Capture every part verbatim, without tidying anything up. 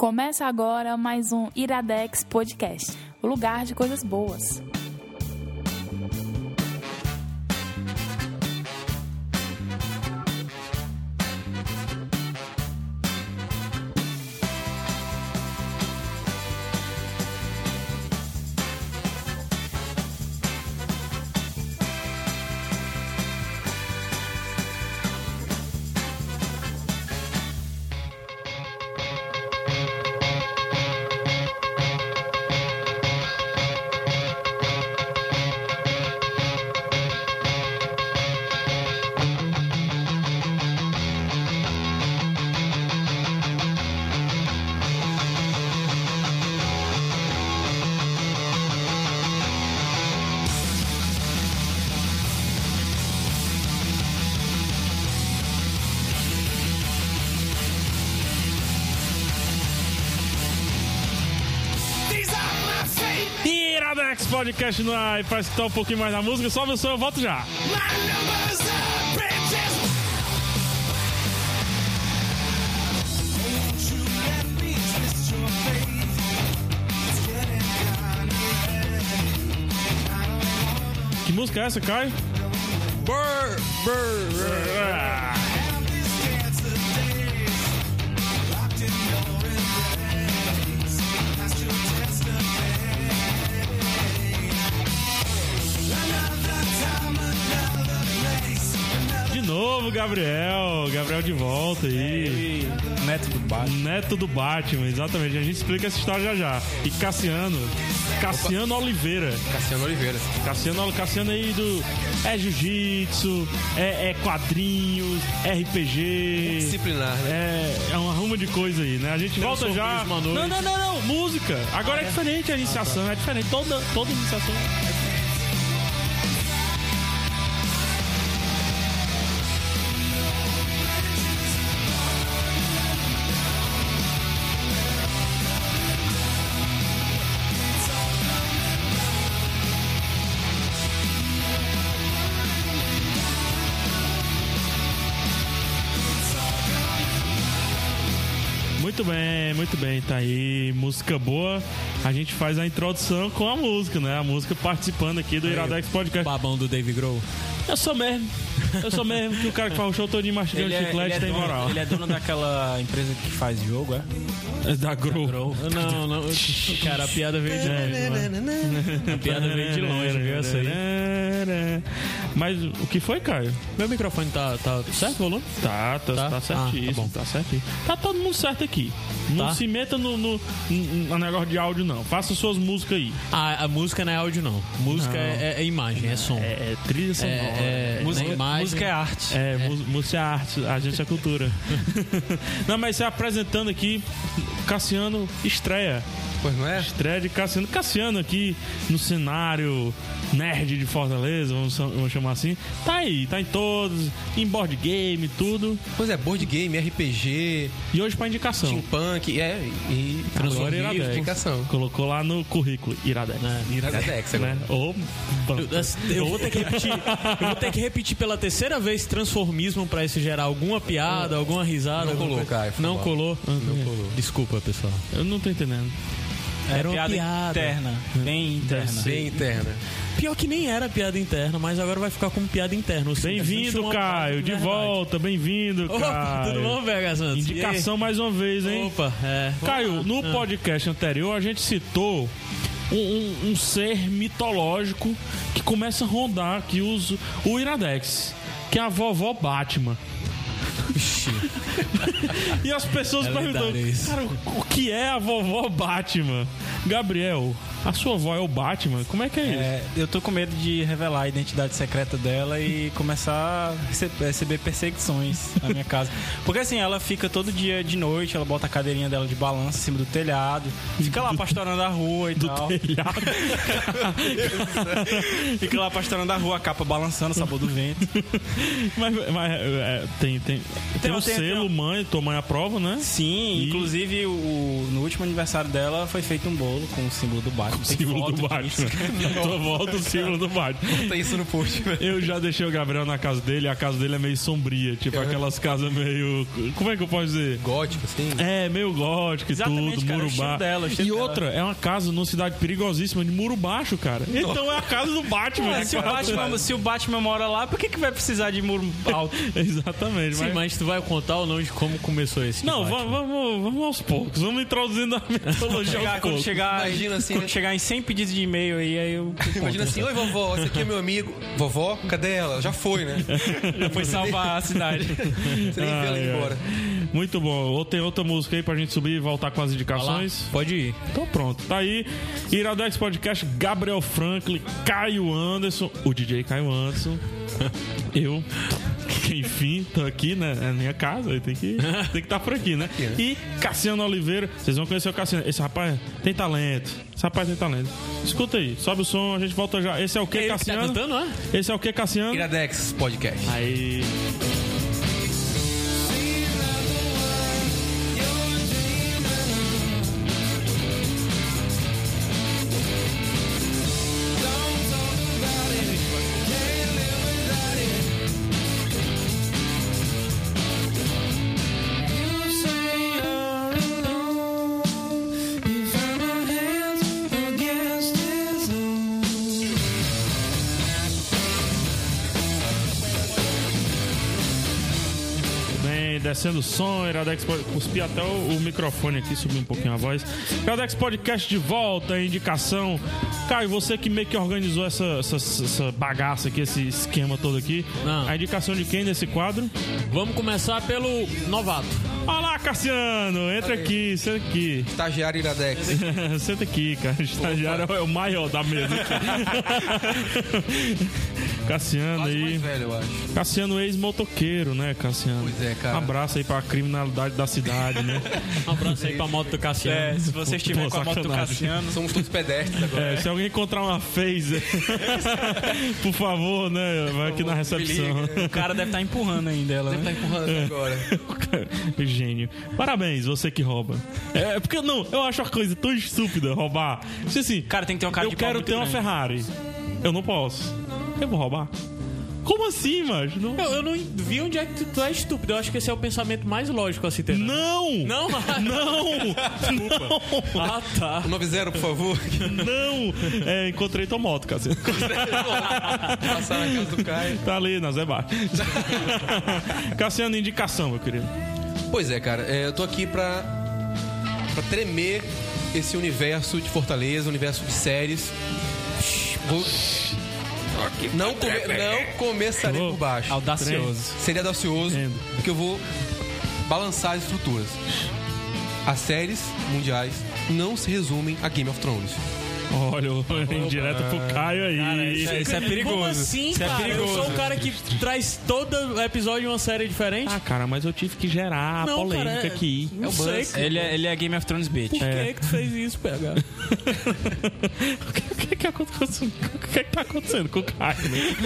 Começa agora mais um Iradex Podcast, o lugar de coisas boas. Iradex Podcast no ar, e para escutar um pouquinho mais da música, sobe o som, eu volto já. Que música é essa, Caio? Brr, brr, brr. De novo, Gabriel. Gabriel de volta aí. É, neto do Batman. Neto do Batman, exatamente. A gente explica essa história já já. E Cassiano. Cassiano Opa. Oliveira. Cassiano Oliveira. Cassiano, Cassiano aí do... É jiu-jitsu, é, é quadrinhos, é R P G. Disciplinar, né? É, é uma ruma de coisa aí, né? A gente Tem volta um já... Não, não, não, não, não. Música. Agora ah, é, é diferente a iniciação. Ah, tá. É diferente. Toda, toda iniciação é Muito bem, muito bem, tá aí, música boa. A gente faz a introdução com a música, né? A música participando aqui do Iradex Podcast. Babão do Dave Grohl. Eu sou mesmo, eu sou mesmo que o cara que faz o show todinho mastigando ele chiclete é, ele tem é dono, moral. Ele é dono daquela empresa que faz jogo, é? É da Grohl. Não, não, cara, a piada veio de longe. A piada veio de longe, viu essa aí? Mas o que foi, Caio? Meu microfone tá, tá certo, volume? Tá, tá, tá, tá certíssimo, ah, tá, bom. tá certinho. Tá todo mundo certo aqui. Não tá. Se meta no, no, no negócio de áudio, não. Faça suas músicas aí. Ah, a música não é áudio, não. Música não. É, é imagem, é som. É, é trilha sonora. É, é, música, imagem, música é arte. É, é. Música é arte. A gente é cultura. Não, mas você apresentando aqui, Cassiano estreia. Pois não é? Estreia de Cassiano. Cassiano aqui no cenário nerd de Fortaleza, vamos, vamos chamar assim. Tá aí, tá em todos, em board game, tudo. Pois é, board game, R P G. E hoje pra indicação. Steampunk, é, e agora Iradex. Indicação. Colocou lá no currículo, Iradex. É, Iradex, né? Ou eu, eu vou ter que repetir. Eu vou ter que repetir pela terceira vez transformismo pra isso gerar alguma piada, alguma risada. Não colou, Caio. Não colou? Não colou. Desculpa, pessoal. Eu não tô entendendo. É, era uma piada, piada interna, bem interna. Bem interna. Pior que nem era piada interna, mas agora vai ficar como piada interna. Bem-vindo, Caio, de volta, bem-vindo, Caio. Opa, tudo bom, V H Santos? Indicação mais uma vez, hein? Opa, é. Caio, no podcast anterior a gente citou um, um, um ser mitológico que começa a rondar aqui os, o Iradex, que é a vovó Batman. E as pessoas é perguntam, cara, o que é a vovó Batman? Gabriel, a sua avó é o Batman? Como é que é, é isso? Eu tô com medo de revelar a identidade secreta dela e começar a receber perseguições na minha casa. Porque assim, ela fica todo dia de noite, ela bota a cadeirinha dela de balanço em cima do telhado, fica lá pastorando a rua e do tal. Telhado. Fica lá pastorando a rua, a capa balançando, o sabor do vento. Mas, mas é, tem, tem, tem, tem um tem, selo, tem... mãe, tua mãe aprova, né? Sim, e... inclusive o, no último aniversário dela foi feito um bolo com o símbolo do Batman. com o símbolo do Batman. Na tua volta, o símbolo do Batman. Tem isso no post, velho. Eu já deixei o Gabriel na casa dele, a casa dele é meio sombria, tipo aquelas casas meio... Como é que eu posso dizer? Gótico, assim. É, meio gótico e Exatamente, tudo, cara, muro o estilo baixo. dela, o E estilo outra, é uma casa numa cidade perigosíssima de muro baixo, cara. Então é a casa do Batman. Ué, né, se, o quase. Batman, se o Batman mora lá, por que, que vai precisar de muro alto? Exatamente. Sim, mas tu vai contar ou não de como começou esse Não, debate, va- né? vamos, vamos aos poucos. Vamos introduzindo a mitologia Chegar- aos quando poucos. chegar, Imagina assim, quando né? chegar em cem pedidos de e-mail aí, aí eu... Imagina assim, oi vovó, esse aqui é meu amigo. Vovó, cadê ela? Já foi, né? Já foi salvar a cidade. Você nem vê ela ir Ai, ai. embora. Muito bom. Ou tem outra música aí pra gente subir e voltar com as indicações? Pode ir. Então pronto, tá aí. Iradex Podcast, Gabriel Franklin, Caio Anderson, o D J Caio Anderson, eu, que enfim, tô aqui, né? É a minha casa, eu tenho que tem que estar por aqui, né? E Cassiano Oliveira, vocês vão conhecer o Cassiano. Esse rapaz tem talento. Esse rapaz tem talento. Escuta aí, sobe o som, a gente volta já. Esse é o que, É ele que tá Cassiano? cantando, é? Esse é o que, Cassiano? Iradex Podcast. Aí. Bem, descendo o som, Iradex Pod- cuspi até o, o microfone aqui, subir um pouquinho a voz. Iradex Podcast de volta, indicação. Caio, você que meio que organizou essa, essa, essa bagaça aqui, esse esquema todo aqui. Não. A indicação de quem nesse quadro? Vamos começar pelo novato. Olá, Cassiano! Entra aqui, senta aqui. Estagiário Iradex. Senta aqui, cara. O estagiário é o maior da mesa. Cassiano Quase aí. mais velho, eu acho. Cassiano, ex-motoqueiro, né, Cassiano? Pois é, cara. Um abraço aí pra criminalidade da cidade, né? Um abraço aí pra moto do Cassiano. É, se você estiver Pô, com a moto do sacanagem. Cassiano... Somos todos pedestres agora. É, se alguém encontrar uma Phaser, por favor, né? Vai aqui na recepção. O cara deve estar empurrando ainda ela, Tá né? empurrando agora. Gênio. Parabéns, você que rouba. É porque não, eu acho uma coisa tão estúpida roubar. Tipo assim, Cara, tem que ter uma cara eu de pau quero muito ter uma grande. Ferrari. Eu não posso. Eu vou roubar. Como assim, mas não. Eu, eu não vi onde é que tu, tu é estúpido. Eu acho que esse é o pensamento mais lógico a se ter. né? Não! Não, Não! Não! Ah, tá. O noventa, por favor. Não! É, encontrei tua moto, Cassiano. Passar na casa do Caio. Tá ali na Zé Bar. Cassiano, indicação, meu querido. Pois é, cara. é, eu tô aqui pra, pra tremer esse universo de Fortaleza, universo de séries. Vou... Não, come- não começarei por baixo. Audacioso. Seria audacioso, Entendo. porque eu vou balançar as estruturas. As séries mundiais não se resumem a Game of Thrones. Olha, direto pro Caio aí. Cara, isso é- isso é perigoso. Como assim, Isso é cara? Eu perigoso. sou o cara que traz todo episódio de uma série diferente. Ah, cara, mas eu tive que gerar a Não, polêmica cara, é- aqui. Não É o sei. Buzz. Ele é, ele é Game of Thrones bitch. Por que que tu fez isso, P H? O que, o que que aconteceu? O que que tá acontecendo com o Caio?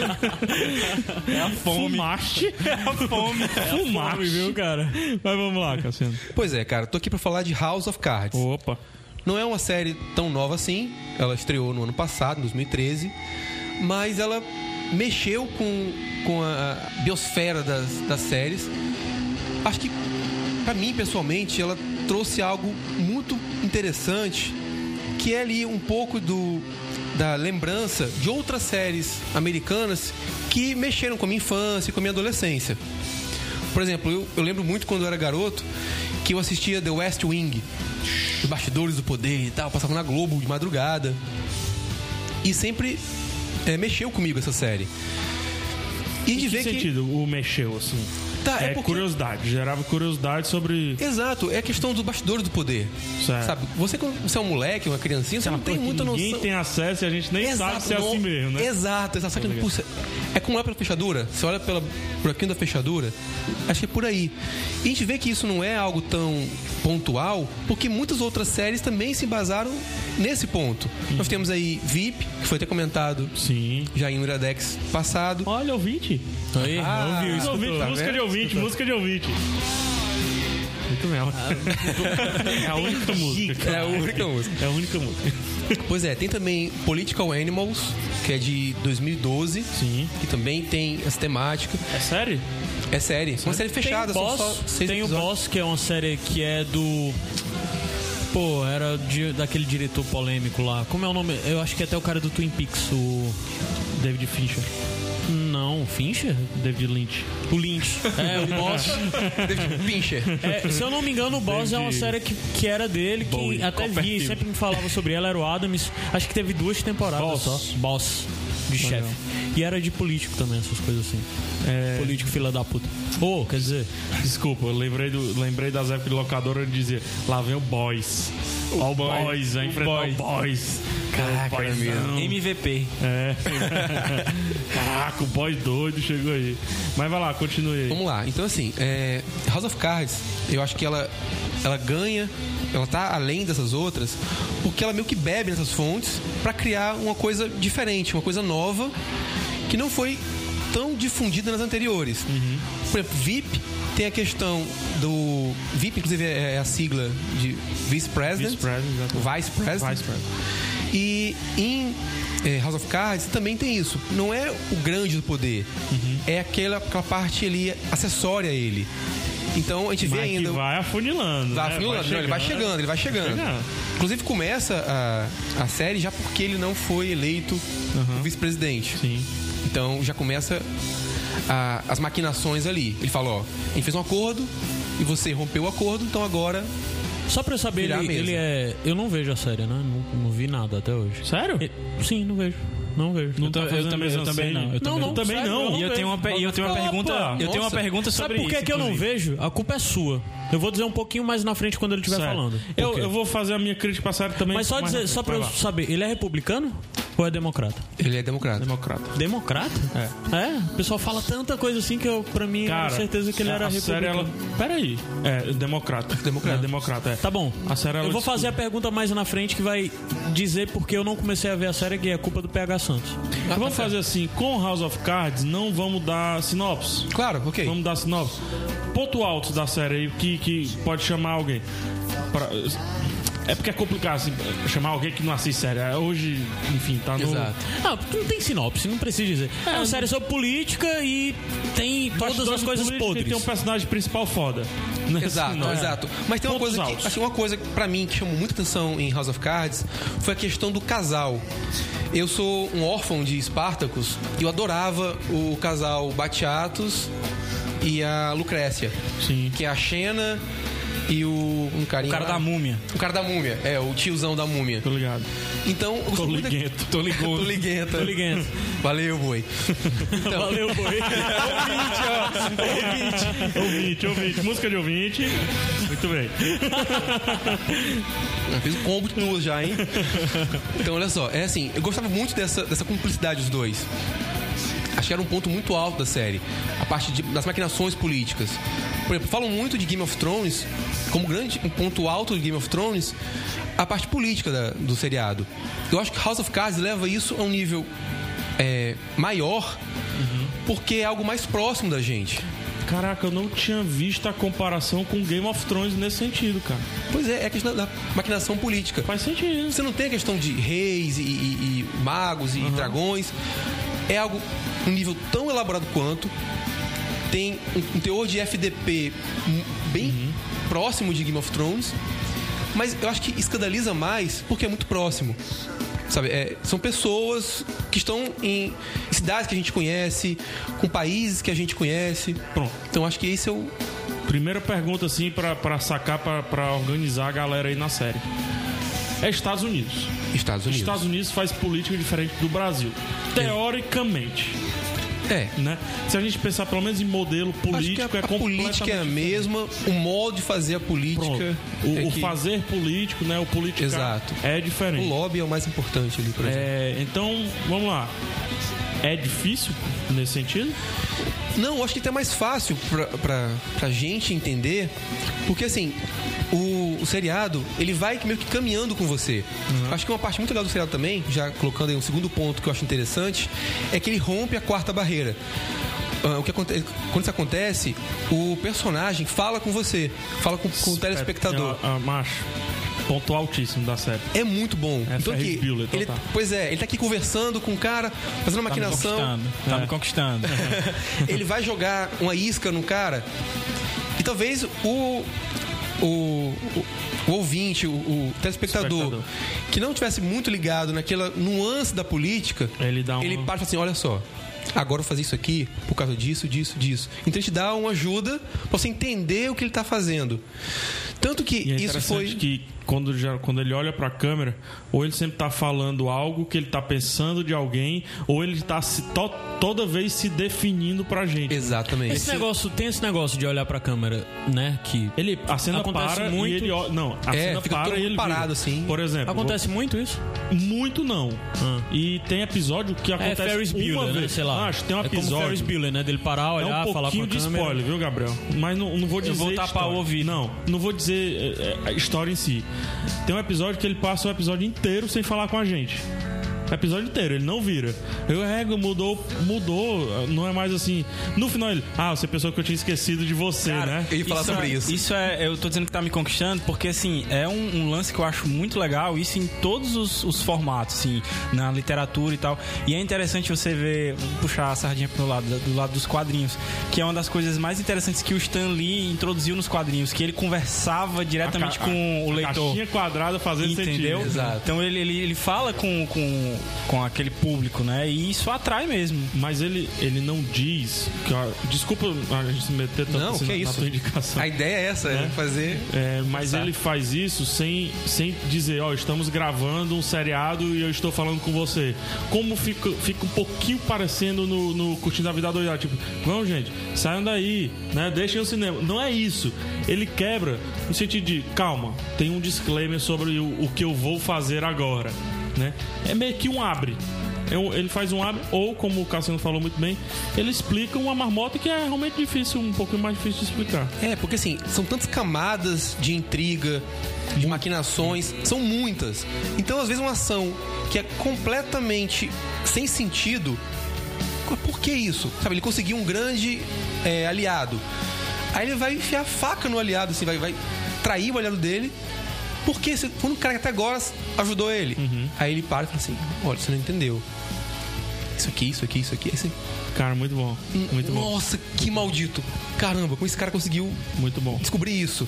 É a fome. Fumaste? É a fome. Fumaste. Fome, viu, cara? Mas vamos lá, Cassiano. Pois é, cara. Tô aqui pra falar de House of Cards. Opa. Não é uma série tão nova assim. Ela estreou no ano passado, em dois mil e treze. Mas ela mexeu com, com a biosfera das, das séries. Acho que, pra mim, pessoalmente, ela trouxe algo muito interessante, que é ali um pouco do, da lembrança de outras séries americanas que mexeram com a minha infância e com a minha adolescência. Por exemplo, eu, eu lembro muito quando eu era garoto que eu assistia The West Wing, Os Bastidores do Poder e tal, passava na Globo de madrugada. E sempre é, mexeu comigo essa série. E de Em que ver que... sentido o mexeu, assim? Tá, é é porque- curiosidade, gerava curiosidade sobre... Exato, é a questão dos bastidores do poder. Certo. Sabe? Você, quando você é um moleque, uma criancinha, você não tem Pô, muita ninguém noção. tem acesso e a gente nem sabe se é não- assim mesmo, né? Exato, exato. Só que, puxa, é como é pela fechadura. Você olha pela buraquinho da fechadura, acho que é por aí. E a gente vê que isso não é algo tão pontual, porque muitas outras séries também se embasaram nesse ponto. Nós temos aí V I P, que foi até comentado Sim. já em um Iradex passado. Olha, ouvinte. Aí, Ah, ouviu isso? Ouvinte, tá música vendo? de ouvinte, música de ouvinte. Muito bem. É a única música. É a única música. É a única música. Pois é, tem também Political Animals, que é de dois mil e doze. Sim. Que também tem essa temática. É série? É série. Uma série fechada, tem são Boss, só seis tem o episódios. Boss, que é uma série que é do... Pô, era de, daquele diretor polêmico lá. Como é o nome? Eu acho que é até o cara do Twin Peaks, o... David Fincher. Não, Fincher? David Lynch. O Lynch. É, o Boss. David Fincher. É, se eu não me engano, o Boss é uma série que, que era dele, que Bowie, até vi, Copperfield. sempre me falava sobre ela, era o Adams. Acho que teve duas temporadas Boss. só. Boss. De Legal. chefe. E era de político também, essas coisas assim. É... Político fila da puta. Ô, oh, quer dizer... Desculpa, eu lembrei, do, lembrei das épocas de locadora de dizer, lá vem o Boys. O, o Boys, Boys, vai enfrentar Boys. o Boys. Caraca, o é mesmo. M V P. É. Caraca, o Boys doido chegou aí. Mas vai lá, continue aí. Vamos lá. Então, assim, é, House of Cards, eu acho que ela, ela ganha, ela tá além dessas outras, porque ela meio que bebe nessas fontes pra criar uma coisa diferente, uma coisa nova, que não foi tão difundida nas anteriores. Uhum. Por exemplo, V I P tem a questão do... V I P, inclusive, é a sigla de Vice President. Vice President, exatamente. Vice President. Vice President. E em é, House of Cards também tem isso. Não é o grande do poder. Uhum. É aquela, aquela parte ali acessória a ele. Então a gente vê Mas ainda... que vai afunilando. Vai né? afunilando. Não, ele vai chegando, ele vai chegando. Chegando. Inclusive começa a, a série já porque ele não foi eleito Uhum. vice-presidente. Sim. Então já começa a- as maquinações ali. Ele fala, ó, a gente fez um acordo e você rompeu o acordo, então agora... Só pra eu saber, Virar a ele, mesa. ele é... Eu não vejo a série, né? Não, não vi nada até hoje. Sério? E- Sim, não vejo. Não vejo. Não Eu, tá eu fazendo também, eu também não. Eu Não, também não, também sério, não. eu E eu vejo. tenho uma, pe- e eu tenho uma Ah, pergunta, pô, eu tenho uma nossa. pergunta Sabe sobre por que, isso. que eu não inclusive. vejo? A culpa é sua. Eu vou dizer um pouquinho mais na frente quando ele estiver Sério. falando. Por Eu, quê? eu vou fazer a minha crítica pra série também. Mas só, mais dizer, na só frente. pra eu Vai lá. saber, ele é republicano ou é democrata? Ele é democrata. Democrata. Democrata? É. É? O pessoal fala tanta coisa assim que eu, pra mim, Cara, era certeza que ele era a série, republicano. ela... Peraí. É, democrata. Democrata. É, democrata, é. Tá bom. A série, ela eu vou discute- fazer a pergunta mais na frente que vai dizer porque eu não comecei a ver a série, que é culpa do P H Santos. Então, vamos fazer assim, com House of Cards, não vamos dar sinopse. Claro, ok. Vamos dar sinopse. Ponto alto da série aí, que, que pode chamar alguém. Pra- É porque é complicado, assim, chamar alguém que não assiste série. É, hoje, enfim, tá no... Exato. Ah, não tem sinopse, não precisa dizer. É uma série sobre política e tem todas Bastidores as coisas políticos e podres. tem um personagem principal foda. Né? Exato, Não é? exato. Mas tem uma Pontos coisa, que, altos. assim, uma coisa pra mim que chamou muita atenção em House of Cards foi a questão do casal. Eu sou um órfão de Spartacus e eu adorava o casal Batiatos e a Lucrécia. Sim. Que é a Xena e o um carinha O cara lá. da múmia. O cara da múmia, é, o tiozão da múmia. Tô ligado. Então, eu Tô gostei muito da- liguento, tô ligado. Tô liguenta. Tô ligando. Valeu, boi. Então, Valeu, boi. Ouvinte, ouvinte, ouvinte. Música de ouvinte. Muito bem. Eu fiz um combo de duas já, hein? Então, olha só, é assim, eu gostava muito dessa, dessa cumplicidade dos dois. Acho que era um ponto muito alto da série. A parte de- das maquinações políticas. Por exemplo, falam muito de Game of Thrones, como grande um ponto alto de Game of Thrones, a parte política da- do seriado. Eu acho que House of Cards leva isso a um nível é, maior, porque é algo mais próximo da gente. Caraca, eu não tinha visto a comparação com Game of Thrones nesse sentido, cara. Pois é, é a questão da maquinação política. Faz sentido. Você não tem a questão de reis e, e- e magos e dragões. É algo um nível tão elaborado quanto. Tem um, um teor de F D P m- bem próximo de Game of Thrones. Mas eu acho que escandaliza mais porque é muito próximo. Sabe, é, são pessoas que estão em cidades que a gente conhece, com países que a gente conhece. Pronto. Então acho que esse é o... Primeira pergunta, assim, pra, pra sacar, pra, pra organizar a galera aí na série. É Estados Unidos. Estados Unidos. Estados Unidos faz política diferente do Brasil. Teoricamente. É. Né? Se a gente pensar pelo menos em modelo Acho que político, a, é a completamente política é a diferente. mesma, o modo de fazer a política. Pronto. O, é o que- fazer político, né? O político Exato. é O diferente. lobby é o mais importante ali, por exemplo. É, então, vamos lá. É difícil nesse sentido? Não, eu acho que até é mais fácil pra, pra, pra gente entender, porque assim, o, o seriado, ele vai meio que caminhando com você. Acho que uma parte muito legal do seriado também, já colocando aí um segundo ponto que eu acho interessante, é que ele rompe a quarta barreira. Ah, o que acontece, quando isso acontece, o personagem fala com você, fala com, com o telespectador. É, a- a- macho. Ponto altíssimo da série. É muito bom. É então Ferris aqui, Bueller, ele, total. pois é, ele tá aqui conversando com o cara, fazendo uma Tá me maquinação. conquistando. Tá É. me conquistando. Ele vai jogar uma isca no cara e talvez o o, o, o ouvinte, o, o telespectador, Espectador. que não tivesse muito ligado naquela nuance da política, Ele dá uma- ele para e fala assim, olha só, agora eu vou fazer isso aqui por causa disso, disso, disso. Então ele te dá uma ajuda pra você entender o que ele tá fazendo. Tanto que E é isso foi... interessante que quando, já, quando ele olha pra câmera, ou ele sempre tá falando algo que ele tá pensando de alguém, ou ele tá se, to, toda vez se definindo pra gente. Exatamente. Esse negócio, tem esse negócio de olhar pra câmera, né? Que Ele, a cena acontece para muito. e ele olha. Não, a É, cena fica para todo e mundo ele parado, vira. assim. Por exemplo, acontece muito isso. vou- muito não. Ah. E tem episódio que É acontece Ferris uma Bueller, vez. né? Sei lá. Acho que tem um É como episódio. Ferris Bueller, né? Dele parar, É olhar, um falar com a pouquinho de câmera. spoiler, viu, Gabriel? Mas não, não vou dizer. vou tapar história. o ouvido. Não, não vou dizer é, é, a história em si. Tem um episódio que ele passa o episódio inteiro sem falar com a gente. O episódio inteiro, ele não vira. Eu rego, mudou, mudou. Não é mais assim. No final ele. Ah, você pensou que eu tinha esquecido de você, né? Eu ia falar sobre é, isso. Isso é, eu tô dizendo que tá me conquistando, porque assim, é um, um lance que eu acho muito legal, isso em todos os, os formatos, assim, na literatura e tal. E é interessante você ver, vou puxar a sardinha pro lado, do lado dos quadrinhos, que é uma das coisas mais interessantes que o Stan Lee introduziu nos quadrinhos, que ele conversava diretamente A ca- com o a leitor. Caixinha quadrada fazendo Entendeu? sentido. Exato. Então ele, ele, ele fala com, com, com aquele público, né? E isso atrai mesmo. Mas ele, ele não diz. Que, ó, desculpa a gente se meter tanto Não, assim que na, é na isso. tua indicação. A ideia é essa, é, É. fazer... É, mas ele faz isso sem, sem dizer, ó, estamos gravando um seriado e eu estou falando com você. Como fica, fica um pouquinho parecendo no, no Curtindo a Vida Doidada. Tipo, vamos, gente, saiam daí, né? Deixem o cinema. Não é isso. Ele quebra no sentido de, calma, tem um disclaimer sobre o, o que eu vou fazer agora, né? É meio que um abre. É um- Ele faz um abre, ou como o Cassiano falou muito bem, ele explica uma marmota que é realmente difícil, um pouquinho mais difícil de explicar. É, porque assim, são tantas camadas de intriga, de maquinações, são muitas. Então, às vezes, uma ação que é completamente sem sentido, por que isso? Sabe, ele conseguiu um grande é, aliado. Aí ele vai enfiar a faca no aliado, assim, vai, vai trair o aliado dele. Porque esse- foi um cara que até agora ajudou ele. Aí ele para e fala assim: olha, você não entendeu. Isso aqui, isso aqui, isso aqui. Esse... Cara, muito bom. Muito bom. Nossa, que maldito. Caramba, como esse cara conseguiu Muito bom. descobrir isso.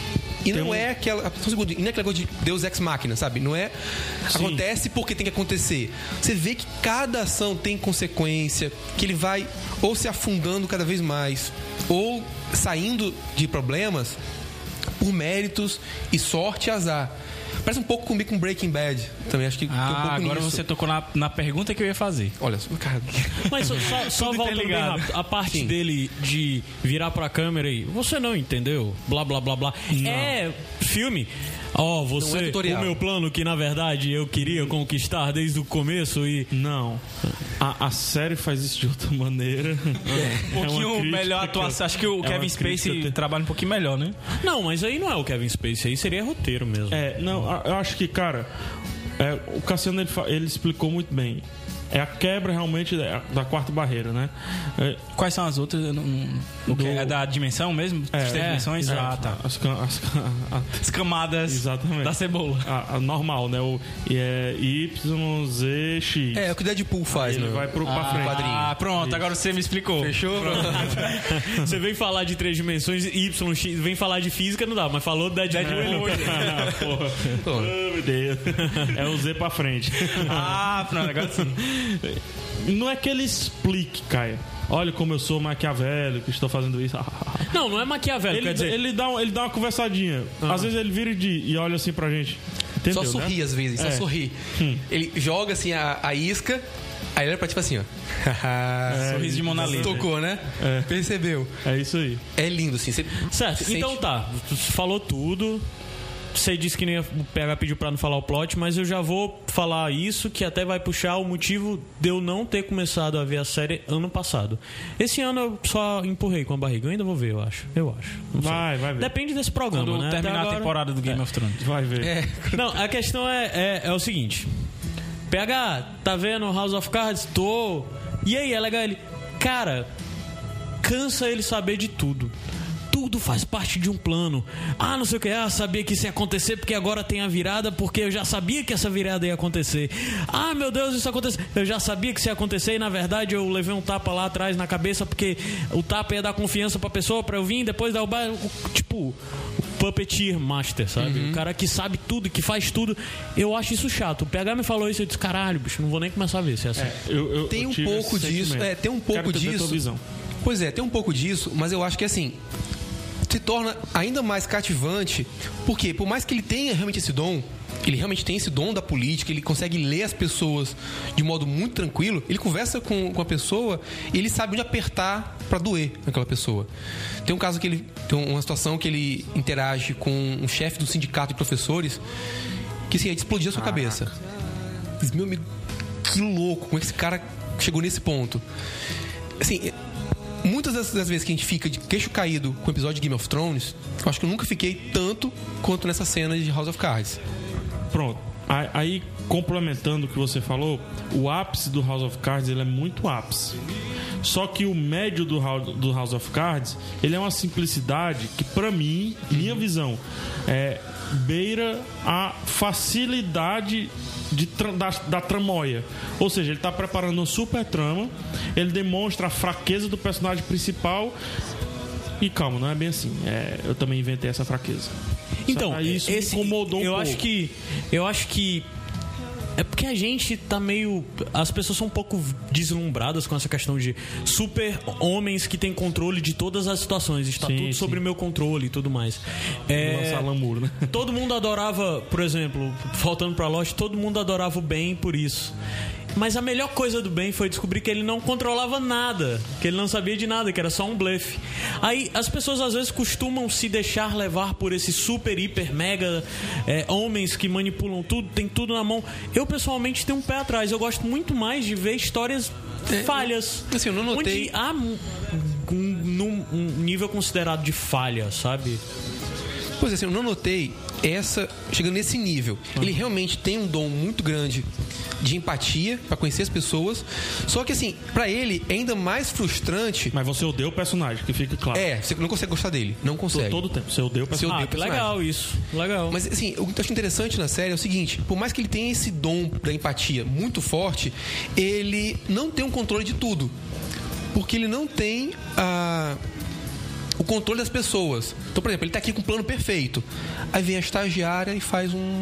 E Tem não um- é aquela. Só um segundo, e não é aquela coisa de Deus ex machina, sabe? Não é. Sim. Acontece porque tem que acontecer. Você vê que cada ação tem consequência, que ele vai ou se afundando cada vez mais, ou saindo de problemas por méritos e sorte e azar. Parece um pouco comigo com Breaking Bad. Também acho que tem um Ah, pouco agora nisso. você tocou na, na pergunta que eu ia fazer. Olha só, cara. Mas só, só, só Tudo voltando bem interligado. rápido. A parte Sim. dele de virar pra câmera e você não entendeu, blá blá blá blá. É filme. Ó, Não você, é tutorial. o meu plano que na verdade eu queria conquistar desde o começo e Não. A, a série faz isso de outra maneira. Um pouquinho melhor atuação. Acho que o é Kevin uma Spacey crítica- trabalha um pouquinho melhor, né? não, mas aí não é o Kevin Spacey, aí seria roteiro mesmo. É, não, a- eu acho que, cara, é, o Cassiano ele, fa- ele explicou muito bem. É a quebra realmente da, da quarta barreira, né? É, Quais são as outras? Eu não- não- o que? É da dimensão mesmo? é, As três dimensões? é, Ah, tá. As, ca- as, ca- a- As camadas Exatamente. da cebola. a, a normal, né? O e é Y, Z, X. É, é o que o Deadpool faz, Ele né? vai pro, pra frente. Ah, pronto, agora você me explicou. Fechou? Você vem falar de três dimensões, Y, X, vem falar de física, não dá, mas falou da Deadpool. Ah, porra. Oh, meu Deus. É o Z pra frente. Ah, pronto, agora sim. Não é que ele explique, Caio. Olha como eu sou maquiavélico, estou fazendo isso. Não, não é maquiavélico, Ele, quer dizer... ele, dá, um- ele dá uma conversadinha. Às vezes ele vira de, e olha assim pra gente. Entendeu, Só sorri né? às vezes, só É. sorri. Ele joga assim a, a isca, aí ele olha pra tipo assim, ó. Sorriso de Mona Lisa. Tocou, né? É. Percebeu. É isso aí. É lindo, assim. Você Certo, sente- então tá, você falou tudo. Você disse que nem o P H pediu pra não falar o plot, mas eu já vou falar isso, que até vai puxar o motivo de eu não ter começado a ver a série ano passado. Esse ano eu só empurrei com a barriga. Eu ainda vou ver, eu acho. Eu acho. Não sei. Vai, vai ver. Depende desse programa, Quando né? Até terminar agora- a temporada do Game of Thrones. Vai ver. É. Não, a questão é, é, é o seguinte. P H, tá vendo House of Cards? Tô. E aí, é legal ele? Cara, cansa ele saber de tudo. tudo faz parte de um plano. Ah, não sei o que, ah, sabia que isso ia acontecer porque agora tem a virada, porque eu já sabia que essa virada ia acontecer. Ah, meu Deus, isso aconteceu. Eu já sabia que isso ia acontecer e na verdade eu levei um tapa lá atrás na cabeça porque o tapa ia dar confiança pra pessoa, pra eu vir, depois dar o baile. Tipo, o puppeteer master, sabe? Uhum. O cara que sabe tudo, que faz tudo. Eu acho isso chato. O P H me falou isso e eu disse, caralho, bicho, não vou nem começar a ver se é assim. É, eu, eu, Tem eu um tive pouco esse disso, sentimento. é, tem um pouco Quero ter disso. tua visão. Pois é, tem um pouco disso, mas eu acho que assim, se torna ainda mais cativante, porque por mais que ele tenha realmente esse dom, ele realmente tem esse dom da política, ele consegue ler as pessoas de modo muito tranquilo, ele conversa com, com a pessoa e ele sabe onde apertar pra doer naquela pessoa. Tem um caso que ele, tem uma situação que ele interage com um chefe do sindicato de professores que assim, explodia a sua Caraca. cabeça. Diz, meu amigo, que louco, como é que esse cara chegou nesse ponto? Assim, muitas das, das vezes que a gente fica de queixo caído com o episódio de Game of Thrones, eu acho que eu nunca fiquei tanto quanto nessa cena de House of Cards. Pronto. Aí, complementando o que você falou, o ápice do House of Cards, ele é muito ápice. Só que o médio do House, do House of Cards, ele é uma simplicidade que, pra mim, minha visão, é, beira a facilidade de tra- da, da tramóia. Ou seja, ele tá preparando uma super trama, ele demonstra a fraqueza do personagem principal. E calma, não é bem assim. É, eu também inventei essa fraqueza. Então, Aí isso esse, me incomodou um eu pouco. acho que eu acho que é porque a gente tá meio, as pessoas são um pouco deslumbradas com essa questão de super homens que têm controle de todas as situações, está Sim, tudo sim. sobre meu controle e tudo mais. É, Lançar lamuro, né? todo mundo adorava, por exemplo, voltando pra Lost, todo mundo adorava o Ben por isso. Mas a melhor coisa do Ben foi descobrir que ele não controlava nada, que ele não sabia de nada, que era só um blefe. Aí as pessoas às vezes costumam se deixar levar por esses super, hiper, mega é, homens que manipulam tudo, tem tudo na mão. Eu pessoalmente tenho um pé atrás, eu gosto muito mais de ver histórias É, falhas. assim, eu não notei- Onde há um, um, um nível considerado de falha, sabe? Pois é, assim, eu não notei essa chegando nesse nível. Ele realmente tem um dom muito grande de empatia pra conhecer as pessoas. Só que assim, pra ele é ainda mais frustrante. Mas você odeia o personagem, que fica claro. É, você não consegue gostar dele, não consegue. Todo tempo. Você odeia o Você personagem. odeia Ah, que personagem. legal isso. Legal. Mas assim, o que eu acho interessante na série é o seguinte: por mais que ele tenha esse dom da empatia muito forte, ele não tem um controle de tudo. Porque ele não tem a, o controle das pessoas. Então, por exemplo, ele tá aqui com um plano perfeito. Aí vem a estagiária e faz um.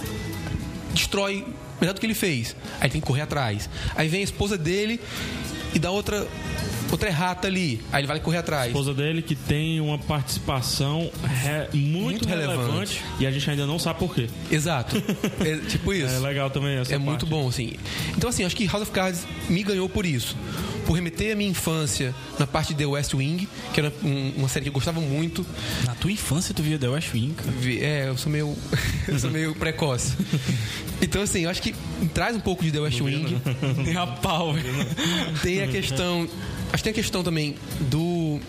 Destrói melhor do que ele fez. Aí tem que correr atrás. Aí vem a esposa dele e dá outra. Outra errata ali. Aí ele vai correr atrás. esposa dele que tem uma participação re- muito, Muito relevante. relevante. E a gente ainda não sabe por quê. Exato. É tipo isso. É legal também essa É parte. muito bom, assim. Então, assim, acho que House of Cards me ganhou por isso. Por remeter a minha infância na parte de The West Wing, que era um- uma série que eu gostava muito. Na tua infância tu via The West Wing, cara? Vi- É, eu sou meio, eu sou meio precoce. Então, assim, eu acho que traz um pouco de The West Wing. Nem a pau, velho. Tem a questão... Acho que tem a questão também do...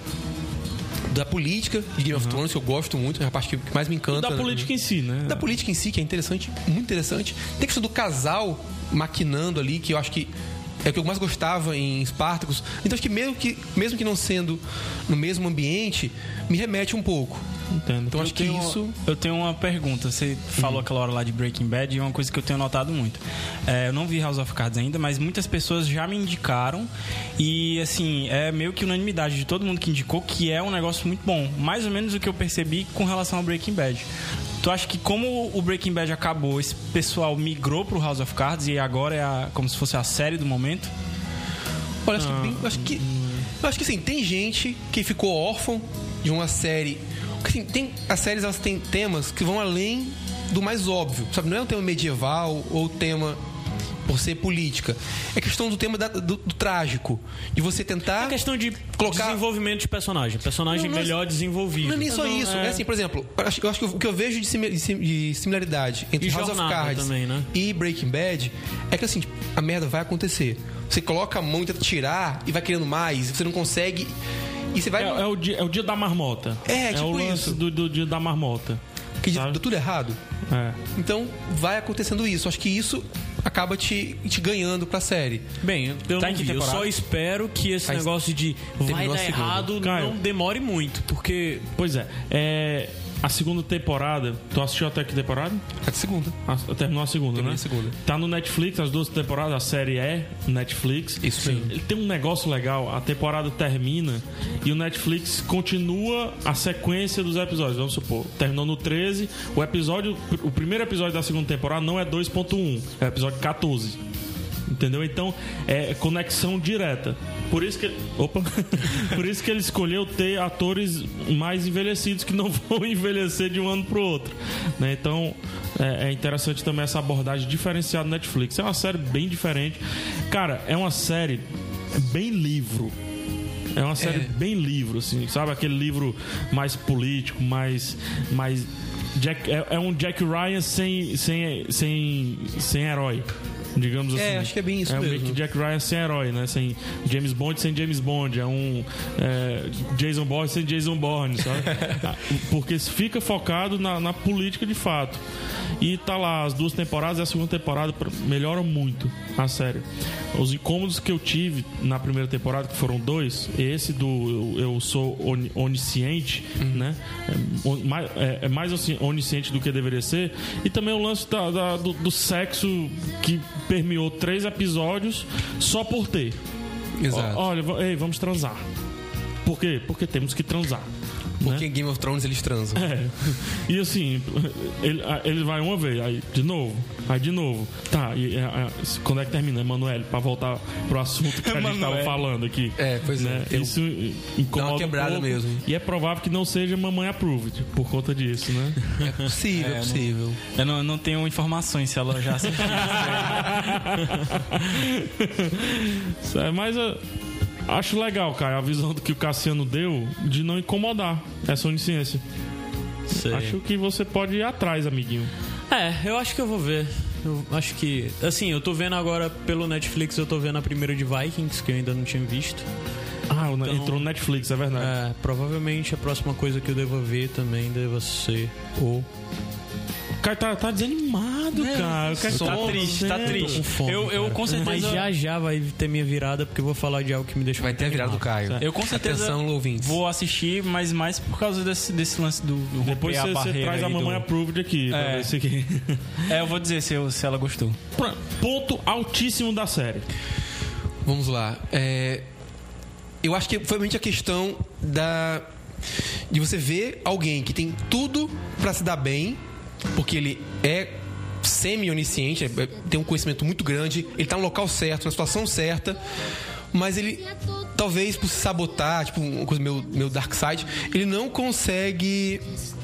Da política de Game of Thrones, que eu gosto muito. É a parte que mais me E encanta. da política em si, né? Da política em si, que é interessante, muito interessante. Tem a questão do casal maquinando ali, que eu acho que é o que eu mais gostava em Spartacus. Então acho que mesmo que, mesmo que não sendo no mesmo ambiente, me remete um pouco. Entendo. Então acho que tenho, isso... Eu tenho uma pergunta. Você falou aquela hora lá de Breaking Bad e é uma coisa que eu tenho notado muito. É, eu não vi House of Cards ainda, mas muitas pessoas já me indicaram e, assim, é meio que unanimidade de todo mundo que indicou que é um negócio muito bom. Mais ou menos o que eu percebi com relação ao Breaking Bad. Tu acha que como o Breaking Bad acabou, esse pessoal migrou pro House of Cards e agora é a, como se fosse a série do momento? Olha, acho que, bem- acho que... Eu acho que, assim, tem gente que ficou órfão de uma série... Porque, assim, tem, as séries, elas têm temas que vão além do mais óbvio, sabe? Não é um tema medieval ou tema por ser política. É questão do tema da- do, do trágico. De você tentar... É questão de Colocar- desenvolvimento de personagem. Personagem Não, não é- melhor desenvolvido. Não é nem só Não, isso. é- É assim, por exemplo, eu acho, eu acho que o que eu vejo de, simi- de sim- de similaridade entre E House of jornada Cards também, né? e Breaking Bad é que assim, tipo, a merda vai acontecer. Você coloca a mão e tenta tirar e vai querendo mais, você não consegue. E você vai. É, é o dia, é o dia da marmota. É, tipo o lance isso. Do, do dia da marmota. que sabe? deu tudo errado. É. Então vai acontecendo isso. Acho que isso acaba te, te ganhando pra série. Bem, eu, Tá não em que vi. eu temporada? só espero que esse Tá em- negócio de vai terminou dar a segunda. errado Caio. não demore muito, porque Pois é, é. A segunda temporada, tu assistiu até que temporada? É de segunda. Ah, terminou a segunda, Terminei né? a segunda. Tá no Netflix, as duas temporadas, a série é Netflix. Isso mesmo. Ele tem um negócio legal, a temporada termina e o Netflix continua a sequência dos episódios. Vamos supor, terminou no treze, o episódio, o primeiro episódio da segunda temporada não é dois ponto um, é o episódio catorze. Entendeu? Então, é conexão direta. Por isso que, opa, por isso que ele escolheu ter atores mais envelhecidos que não vão envelhecer de um ano pro outro, né? Então, é, é interessante também essa abordagem diferenciada do Netflix. É uma série bem diferente. Cara, é uma série bem livro. É uma série É. bem livro, assim, sabe? Aquele livro mais político, mais... mais Jack, é, é um Jack Ryan sem, sem, sem, sem herói. Digamos assim. É, acho que é bem isso é mesmo. um Jack Ryan sem herói, né? Sem James Bond sem James Bond. É um é, Jason Bourne sem Jason Bourne, sabe? Porque fica focado na, na política de fato. E tá lá, as duas temporadas e a segunda temporada melhoram muito a série. Os incômodos que eu tive na primeira temporada, que foram dois, esse do Eu, eu Sou oni- Onisciente, né? É, on- mais, é, é mais assim, onisciente do que deveria ser. E também o lance da, da- do, do sexo que permeou três episódios só por ter. Exato. Ó, Olha, va- ei, vamos transar. Por quê? Porque temos que transar. Porque né? em Game of Thrones eles transam. É. E assim, ele, ele vai uma vez, aí de novo, aí de novo. Tá, e é, é, quando é que termina, Emanuel? Pra voltar pro assunto que a gente tava Emanuele. falando aqui. É, pois é. Né? Tem um- Isso incomoda Dá uma quebrada um pouco, mesmo. E é provável que não seja mamãe approved por conta disso, né? É possível, é, É, não- possível. Eu não, não tenho informações se ela já assistiu. É, mas eu acho legal, cara, a visão do que o Cassiano deu de não incomodar essa onisciência. sei. Acho que você pode ir atrás, amiguinho. É, eu acho que eu vou ver. Eu acho que. Assim, eu tô vendo agora pelo Netflix, eu tô vendo a primeira de Vikings, que eu ainda não tinha visto. Ah, Então- entrou no Netflix, é verdade. É, provavelmente a próxima coisa que eu devo ver também deva ser o. O cara tá, tá desanimado, cara. O cara Tá triste, tá sendo- triste. com fome, eu, eu cara. com certeza. Mas já já vai ter minha virada, porque eu vou falar de algo que me deixa Vai muito ter a virada do animado. Caio. Eu com certeza Atenção, ouvintes. vou assistir, mas mais por causa desse, desse lance do, do Depois romper você, a você barreira traz a aí mamãe do... approved aqui. Pra É. ver se aqui. É, eu vou dizer se, eu- se ela gostou. Pra- Ponto altíssimo da série. Vamos lá. É, eu acho que foi realmente a questão da de você ver alguém que tem tudo pra se dar bem, porque ele é semi-onisciente, é- tem um conhecimento muito grande, ele tá no local certo, na situação certa, mas ele, talvez por se sabotar, tipo, uma coisa meio, meio dark side, ele não consegue.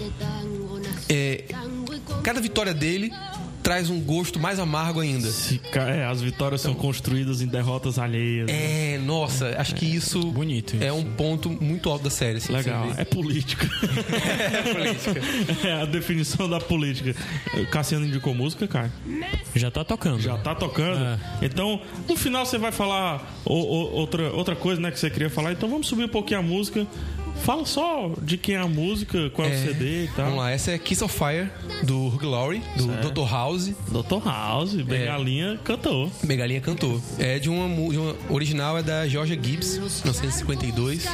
É, cada vitória dele traz um gosto mais amargo ainda. Se ca- é, as vitórias são construídas em derrotas alheias. né? É, nossa, acho que isso Bonito isso. é um ponto muito alto da série. Assim, Legal. você vê. É política. É política. É a definição da política. Cassiano indicou música, cara? Já tá tocando. Já tá tocando? É. Então, no final você vai falar o- o- outra, outra coisa, né, que você queria falar. Então vamos subir um pouquinho a música. Fala só de quem é a música, qual é, o C D e tal. Vamos lá, essa é Kiss of Fire, do Hugh Laurie, do doutor House. doutor House, Bengalinha, cantou. Bengalinha cantou. É de uma, mu- de uma original, é da Georgia Gibbs, mil novecentos e cinquenta e dois.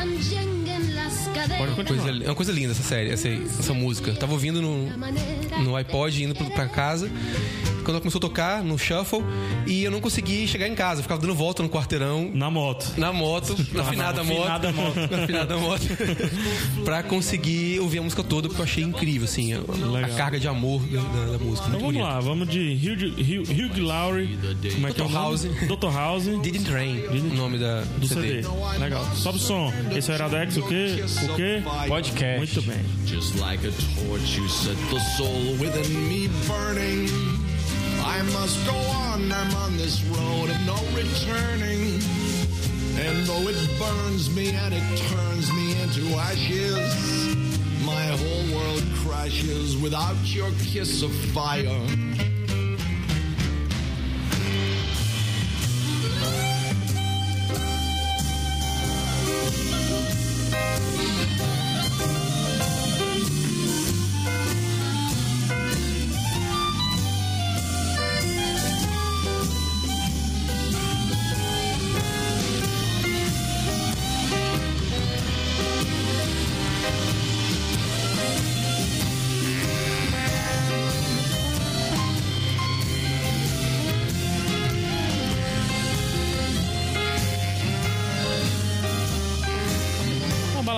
Pode continuar. Coisa, é uma coisa linda essa série, essa, essa música. Tava ouvindo no, no iPod, indo pra, pra casa. Quando ela começou a tocar, no shuffle, e eu não consegui chegar em casa. Eu ficava dando volta no quarteirão, Na moto. na moto, na finada moto, finada moto. na finada moto, pra conseguir ouvir a música toda, porque eu achei incrível, assim, a, a carga de amor da, da- da música. Então Muito vamos bonita. lá, vamos de Hugh, Hugh, Hugh Laurie. Como é que é o doutor nome? House. doutor House. Didn't Train, o nome da, Do C D. Legal. Sobe o som. Esse é o Iradex, o quê? O quê? Podcast. Muito bem. Just like a torch, you set the soul within me burning. I must go on, I'm on this road of no returning. And though it burns me and it turns me into ashes, my whole world crashes without your kiss of fire.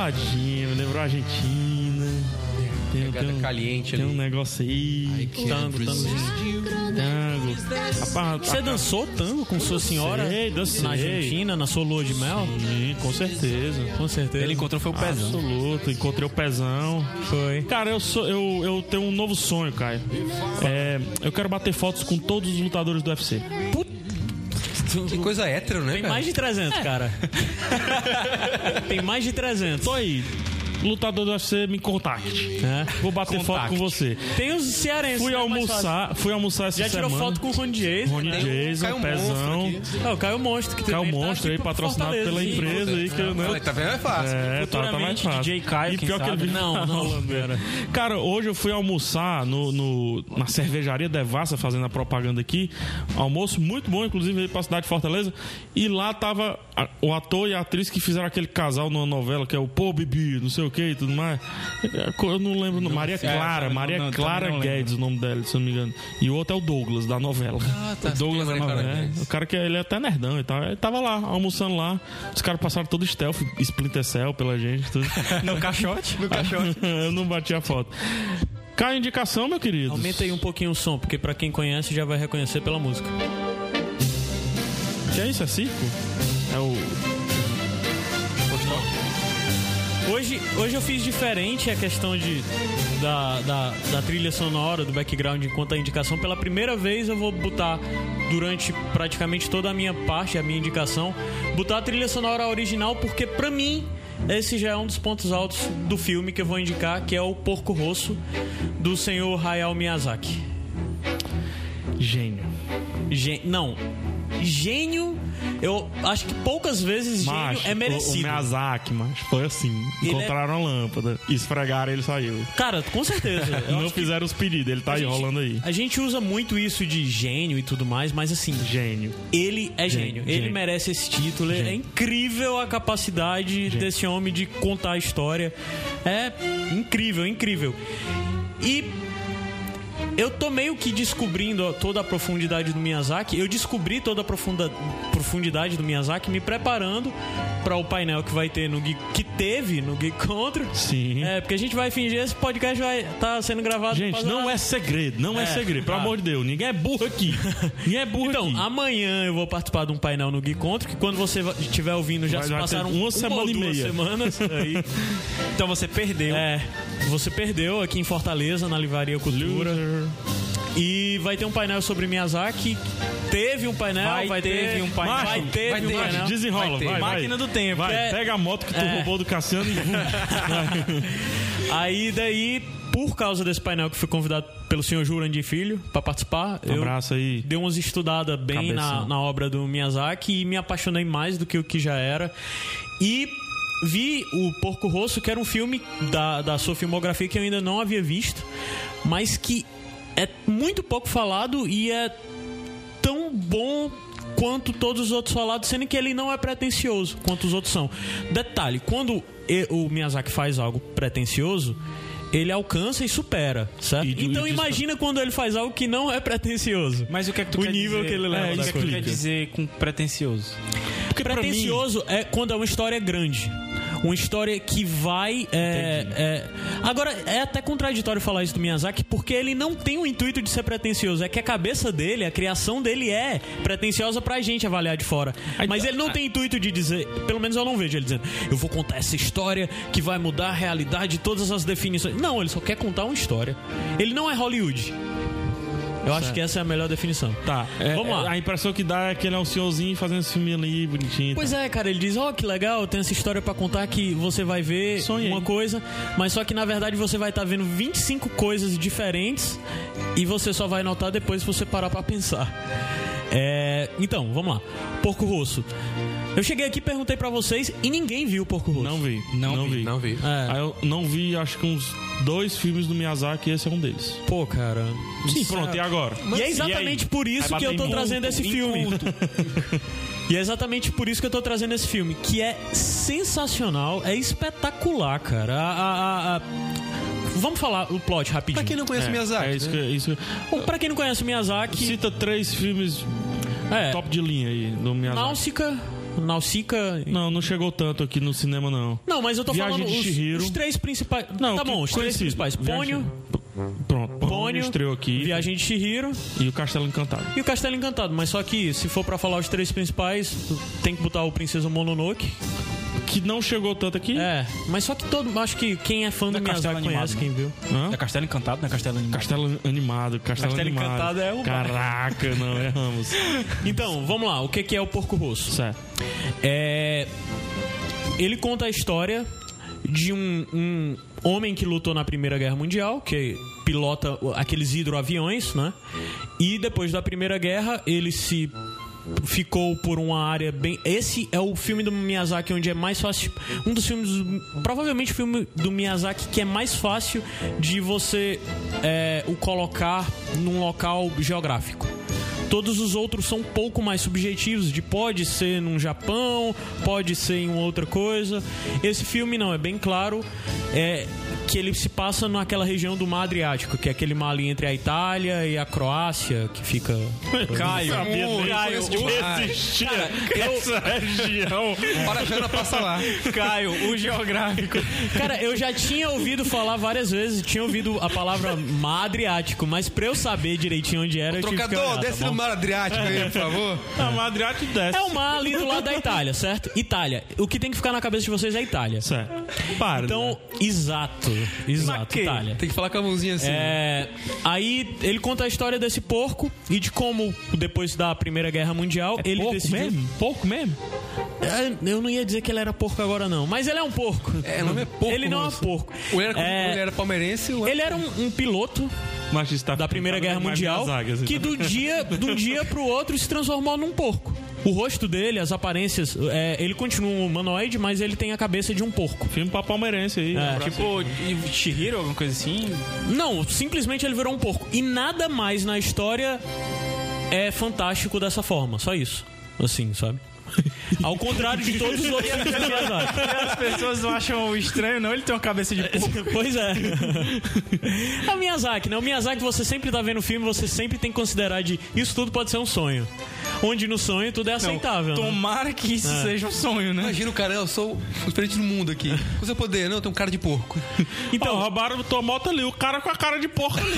geladinha, me lembrou a Argentina. Tem, Pegada tem um, caliente tem ali. um negócio aí. Tango, tangozinho. Tango. Rapaz, Você dançou tango com sua senhora Dancei, dancei. na Argentina, na sua lua de mel? Sim, com certeza. Com certeza. Ele encontrou foi o pezão. Absoluto, encontrei o pezão. Foi. Cara, eu, sou, eu, eu tenho um novo sonho, Caio. É, eu quero bater fotos com todos os lutadores do U F C. Que coisa hétero, né, Tem cara? mais de trezentos, cara. Tem mais de trezentos. Tô aí. Lutador do U F C, me contacte. É. Vou bater foto Contacte. com você. Tem os cearenses. Fui né, mais almoçar, fui almoçar essa fácil. Já tirou semana. foto com o Ronnie Jason. Rony né? Jason, Caio Pezão. Monstro aqui. É, o Caio Monstro. Que Caio também tá Monstro aí, aqui pro patrocinado Fortaleza, pela sim. empresa aí que eu não. Falei, tá vendo? É fácil. É, tá, tá mais Futuramente, fácil. D J Caio, E quem pior que sabe? ele Não, não, falando, pera. Cara, hoje eu fui almoçar no, no- na cervejaria Devassa, fazendo a propaganda aqui. Almoço muito bom, inclusive, veio pra cidade de Fortaleza. E lá tava a- o ator e a atriz que fizeram aquele casal numa novela, que é o Pô Bibi, não sei o que e tudo mais. Eu não lembro. Não, Maria sei, Clara, não, Maria não, Clara também não lembro. Guedes, o nome dela, se eu não me engano. E o outro é o Douglas, da novela. Ah, tá. O Douglas da Maria Clara novela. Guedes. É, o cara que ele é até nerdão e tal. Ele tava lá, almoçando lá. Os caras passaram todo stealth, Splinter Cell pela gente. Tudo. No caixote? No caixote. Eu não bati a foto. Cai a indicação, meu querido. Aumenta aí um pouquinho o som, porque pra quem conhece já vai reconhecer pela música. Que é isso? É circo? É o. Hoje, hoje eu fiz diferente a questão de, da, da, da trilha sonora, do background enquanto a indicação. Pela primeira vez eu vou botar, durante praticamente toda a minha parte, a minha indicação, botar a trilha sonora original, porque pra mim esse já é um dos pontos altos do filme que eu vou indicar, que é o Porco Rosso, do senhor Hayao Miyazaki. Gênio. Gê- Não, gênio, eu acho que poucas vezes gênio Macho, é o, o merecido. Miyazaki, mas foi assim. Ele Encontraram a lâmpada, esfregaram, ele saiu. Cara, com certeza. Eu Não acho que fizeram os pedidos, ele tá a aí gente- rolando aí. A gente usa muito isso de gênio e tudo mais, mas assim, Gênio. ele é gênio. Gênio, Ele gênio. merece esse título. É Gênio. incrível a capacidade desse homem de contar a história. É incrível, incrível. E eu tô meio que descobrindo toda a profundidade do Miyazaki. Eu descobri toda a profunda, profundidade do Miyazaki me preparando para o painel que vai ter no Geek, que teve no Geek Contra. Sim. É, porque a gente vai fingir, esse podcast vai estar sendo gravado. Gente, não é segredo, não é, É, segredo. Pelo tá. amor de Deus, ninguém é burro aqui. Ninguém é burro Então, aqui. amanhã eu vou participar de um painel no Geek Contra, que quando você va- estiver ouvindo já Vai- se vai ter passaram uma uma semana ou e duas meia. semanas. Aí, Então você perdeu. é, você perdeu aqui em Fortaleza, na Livraria Cultura. E vai ter um painel sobre Miyazaki. Teve um painel, vai, Vai ter teve um painel. Vai Macho, ter vai um ter. painel. Desenrola, Vai ter. vai, vai. Máquina do tempo. Vai, É. pega a moto que tu É. roubou do Cassiano e... Aí daí, por causa desse painel que fui convidado pelo senhor Jurandir Filho para participar, Um eu abraço aí. dei umas estudadas bem na, Cabeção. na obra do Miyazaki e me apaixonei mais do que o que já era. E vi o Porco Rosso, que era um filme da, da sua filmografia que eu ainda não havia visto, mas que é muito pouco falado e é tão bom quanto todos os outros falados, sendo que ele não é pretencioso quanto os outros são. Detalhe, quando e- o Miyazaki faz algo pretencioso, ele alcança e supera, certo? E de- então e de- imagina quando ele faz algo que não é pretencioso. Mas o que é que tu O quer nível dizer? que ele leva É, da isso que tu coisa. quer dizer com pretencioso. Porque pra mim... Pretencioso é quando é uma história grande. Uma história que vai... É, é... Agora, é até contraditório falar isso do Miyazaki, porque ele não tem o intuito de ser pretencioso. É que a cabeça dele, a criação dele é pretenciosa pra gente avaliar de fora. Mas ele não tem intuito de dizer... Pelo menos eu não vejo ele dizendo, eu vou contar essa história que vai mudar a realidade, todas as definições. Não, ele só quer contar uma história. Ele não é Hollywood. Eu acho que essa é a melhor definição. Tá, é, Vamos lá. é, a impressão que dá é que ele é um senhorzinho fazendo esse filme ali, bonitinho. Pois é, cara, ele diz, ó, que legal, tem essa história pra contar que você vai ver Sonhei. uma coisa, mas só que na verdade você vai estar vendo vinte e cinco coisas diferentes e você só vai notar depois se você parar pra pensar. É, então, vamos lá. Porco Rosso. Eu cheguei aqui, perguntei pra vocês e ninguém viu o Porco Rosso. Não vi, Não não, vi, vi. Não vi. É, Aí eu não vi, acho que uns dois filmes do Miyazaki e esse é um deles. pô, cara. Sim, pronto, e agora? E é exatamente por isso Vai que eu bater tô em trazendo culto, esse em filme. culto. E é exatamente por isso que eu tô trazendo esse filme, que é sensacional, é espetacular, cara. A, a- a- a- Vamos falar o plot rapidinho. Pra quem não conhece É, Miyazaki, é isso né? que, isso que- Bom, pra quem não conhece o Miyazaki, Cita três filmes é, top de linha aí do Miyazaki. Náusica, Nausicaa... Não, não chegou tanto aqui no cinema, não. Não, mas eu tô Viagem falando de os, Chihiro. os três principais... Não, tá bom, os três conhecido. principais. Viagem- Pônio, Pronto, Pônio Pônio, estreou aqui. Viagem de Chihiro E o Castelo Encantado. e o Castelo Encantado. Mas só que, se for pra falar os três principais, tem que botar o Princesa Mononoke. Que não chegou tanto aqui. É, mas só que todo... Acho que quem é fã do Não é Castelo Miyazaki conhece, Animado, quem viu. Hã? É Castelo Encantado, não é Castelo Animado? Castelo Animado, Castelo, Castelo Animado. Encantado é o- Caraca, não, erramos. Então, vamos lá. O que que é o Porco Rosso? Certo. É... Ele conta a história de um, um homem que lutou na Primeira Guerra Mundial, que pilota aqueles hidroaviões, né? E depois da Primeira Guerra, ele se ficou por uma área bem... Esse é o filme do Miyazaki onde é mais fácil... Um dos filmes... Provavelmente o filme do Miyazaki que é mais fácil de você é, o colocar num local geográfico. Todos os outros são um pouco mais subjetivos, de pode ser num Japão, pode ser em outra coisa. Esse filme não, é bem claro é, que ele se passa naquela região do Mar Adriático, que é aquele mar ali entre a Itália e a Croácia, que fica... Caio, sabia nem, Caio, conheço demais. existia essa região. Para a Jana passa lá. Caio, o geográfico. Cara, eu já tinha ouvido falar várias vezes, tinha ouvido a palavra Mar Adriático, mas pra eu saber direitinho onde era, eu tive que Trocador, olhar, tá desce bom? no Mar Adriático aí, por favor. A Madriate desce. É o mar ali do lado da Itália, certo? Itália. O que tem que ficar na cabeça de vocês é Itália. Certo. Para. Então, né? exato. Exato, que? Itália. Tem que falar com a mãozinha assim. É, aí ele conta a história desse porco e de como, depois da Primeira Guerra Mundial, ele Pouco decidiu. mesmo? Pouco mesmo? É, eu não ia dizer que ele era porco agora, não. Mas ele é um porco. É, o nome é Porco Ele não é Rosso. porco. Ou ele era, É, ou ele era palmeirense ou ele era um, um piloto Mas está da Primeira Guerra mais Mundial Miyazaki, assim, que tá? do dia, de um dia pro outro se transformou num porco. O rosto dele, as aparências, é, ele continua um humanoide, mas ele tem a cabeça de um porco. Filme pra palmeirense aí. É, um abraço Tipo, e Chihiro, alguma coisa assim? Não, simplesmente ele virou um porco. E nada mais na história é fantástico dessa forma. Só isso. Assim, sabe? Ao contrário de todos os outros filmes do Miyazaki. As pessoas não acham estranho, não? Ele tem uma cabeça de porco. Pois é. É o Miyazaki, né? O Miyazaki, você sempre tá vendo o filme, você sempre tem que considerar de isso tudo pode ser um sonho. Onde no sonho tudo é aceitável. né? Tomara que isso seja um sonho, né? Imagina o cara, eu sou o diferente do mundo aqui. Com seu poder, não, eu tenho um cara de porco. Então, roubaram tua moto ali, o cara com a cara de porco ali.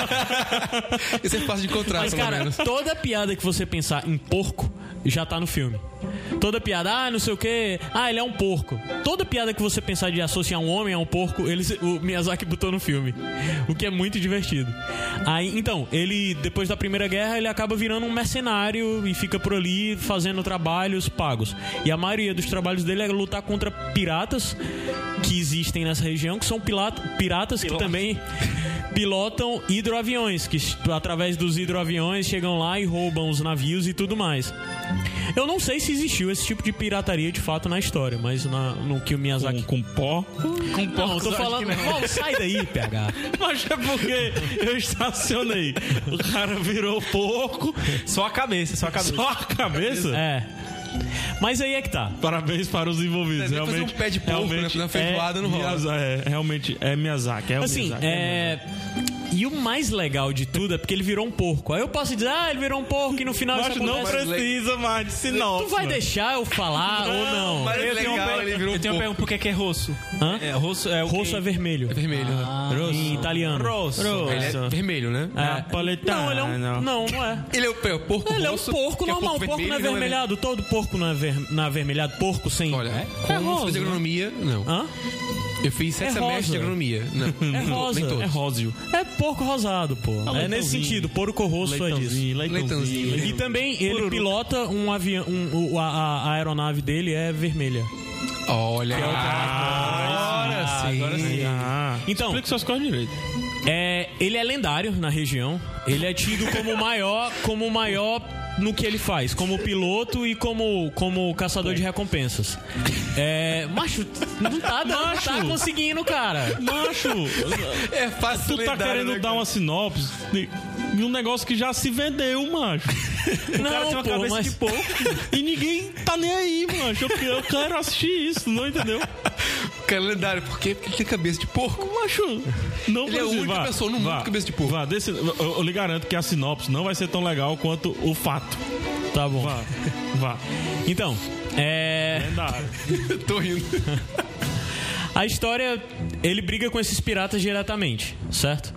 Esse é fácil de encontrar, Mas, pelo cara, menos. toda piada que você pensar em porco já tá no filme. Toda piada, ah, não sei o que, ah, ele é um porco. Toda piada que você pensar de associar um homem a um porco, ele, o Miyazaki botou no filme. O que é muito divertido. Aí, então, ele, depois da Primeira Guerra, ele acaba virando um mercenário e fica por ali fazendo trabalhos pagos. E a maioria dos trabalhos dele é lutar contra piratas que existem nessa região, que são pilata, piratas que também pilotam hidroaviões, que através dos hidroaviões chegam lá e roubam os navios e tudo mais. Eu não sei se existiu esse tipo de pirataria de fato na história, mas na, no que o Miyazaki... Com, com pó. Com não, eu tô falando... Não, sai daí, P H. Mas é porque eu estacionei. O cara virou porco. Só a cabeça, só a cabeça. Só a cabeça? É. Mas aí é que tá. Parabéns para os envolvidos. É, fazer um pé de porco realmente na- na feijoada é não rola. Miyazaki, é, realmente é Miyazaki. É o Assim, Miyazaki, é... E o mais legal de tudo é porque ele virou um porco. Aí eu posso dizer, ah, ele virou um porco e no final Mas isso não acontece. precisa mais de sinopse. Tu vai deixar eu falar ou não? Mas Eu tenho, legal, uma, ele per- virou eu tenho uma um pergunta, por que que é rosso? Hã? É, rosso é o Rosso que... é vermelho. É vermelho. Em italiano. Rosso. Ele é vermelho, né? É. Napolitano. Não, ele é um... Não, não é. Ele é o, é o porco Ele é um rosso, porco que é normal. Porco não é vermelho, não avermelhado. Todo porco não é, ver... não é avermelhado. Porco sem... Olha, como rosa, fiz né? agronomia, não. Hã? Eu fiz sete É semestres rosa. de agronomia. Não, É rosa. Nem todos. É róseo. É porco rosado, pô. É nesse leitãozinho. sentido. Porco rosso é disso. Leitãozinho, leitãozinho. Leitãozinho. E também ele pilota um avião... Um, o- a, a aeronave dele é vermelha. Olha, agora sim. agora sim. Ah, Então- explica suas coisas direito. É, ele é lendário na região. Ele é tido como o maior, como o maior no que ele faz, como piloto e como, como caçador de recompensas. É, macho, não tá, dando, não tá conseguindo, cara. Macho, É fácil tu tá querendo dar uma sinopse de de um negócio que já se vendeu, macho. Não, tem uma pô, cabeça mas... de porco. E ninguém tá nem aí, macho. Eu, eu quero assistir isso, não entendeu? Cara, lendário, por quê? Porque ele tem cabeça de porco. Macho, não Ele é a precisa- única vá, pessoa no mundo vá, com cabeça de porco. Vá, desse, eu, eu lhe garanto que a sinopse não vai ser tão legal quanto o fato. Tá bom. Vá, vá. Então, é... Lendário. Tô rindo. A história, ele briga com esses piratas diretamente, certo?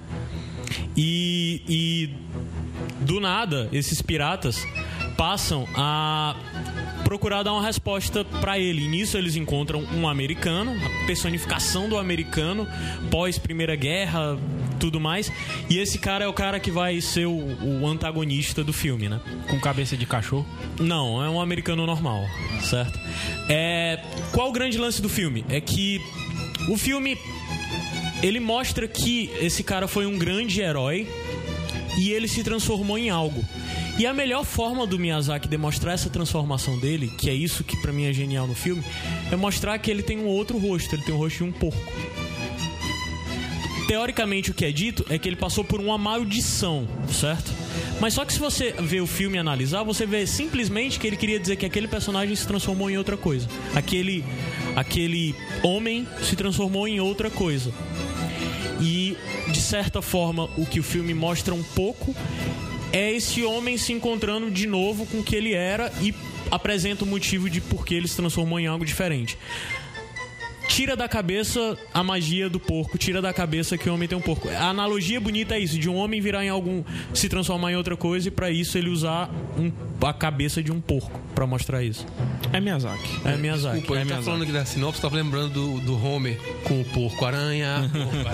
E, e do nada, esses piratas passam a procurar dar uma resposta pra ele. E nisso eles encontram um americano, a personificação do americano, pós Primeira Guerra, tudo mais. E esse cara é o cara que vai ser o, o antagonista do filme, né? Com cabeça de cachorro. Não, é um americano normal, certo? É, qual o grande lance do filme? É que o filme, ele mostra que esse cara foi um grande herói e ele se transformou em algo. E a melhor forma do Miyazaki demonstrar essa transformação dele, que é isso que pra mim é genial no filme, é mostrar que ele tem um outro rosto, ele tem o rosto de um porco. Teoricamente, o que é dito é que ele passou por uma maldição, certo? Mas só que se você vê o filme e analisar, você vê simplesmente que ele queria dizer que aquele personagem se transformou em outra coisa. Aquele, aquele homem se transformou em outra coisa. E, de certa forma, o que o filme mostra um pouco é esse homem se encontrando de novo com o que ele era e apresenta o motivo de por que ele se transformou em algo diferente. Tira da cabeça a magia do porco, tira da cabeça que o homem tem um porco. A analogia bonita é isso, de um homem virar em algum, se transformar em outra coisa e pra isso ele usar um, a cabeça de um porco pra mostrar isso. É Miyazaki. É Miyazaki. Desculpa, a gente tá falando aqui da sinopse, tava lembrando do, do Homer com o porco-aranha.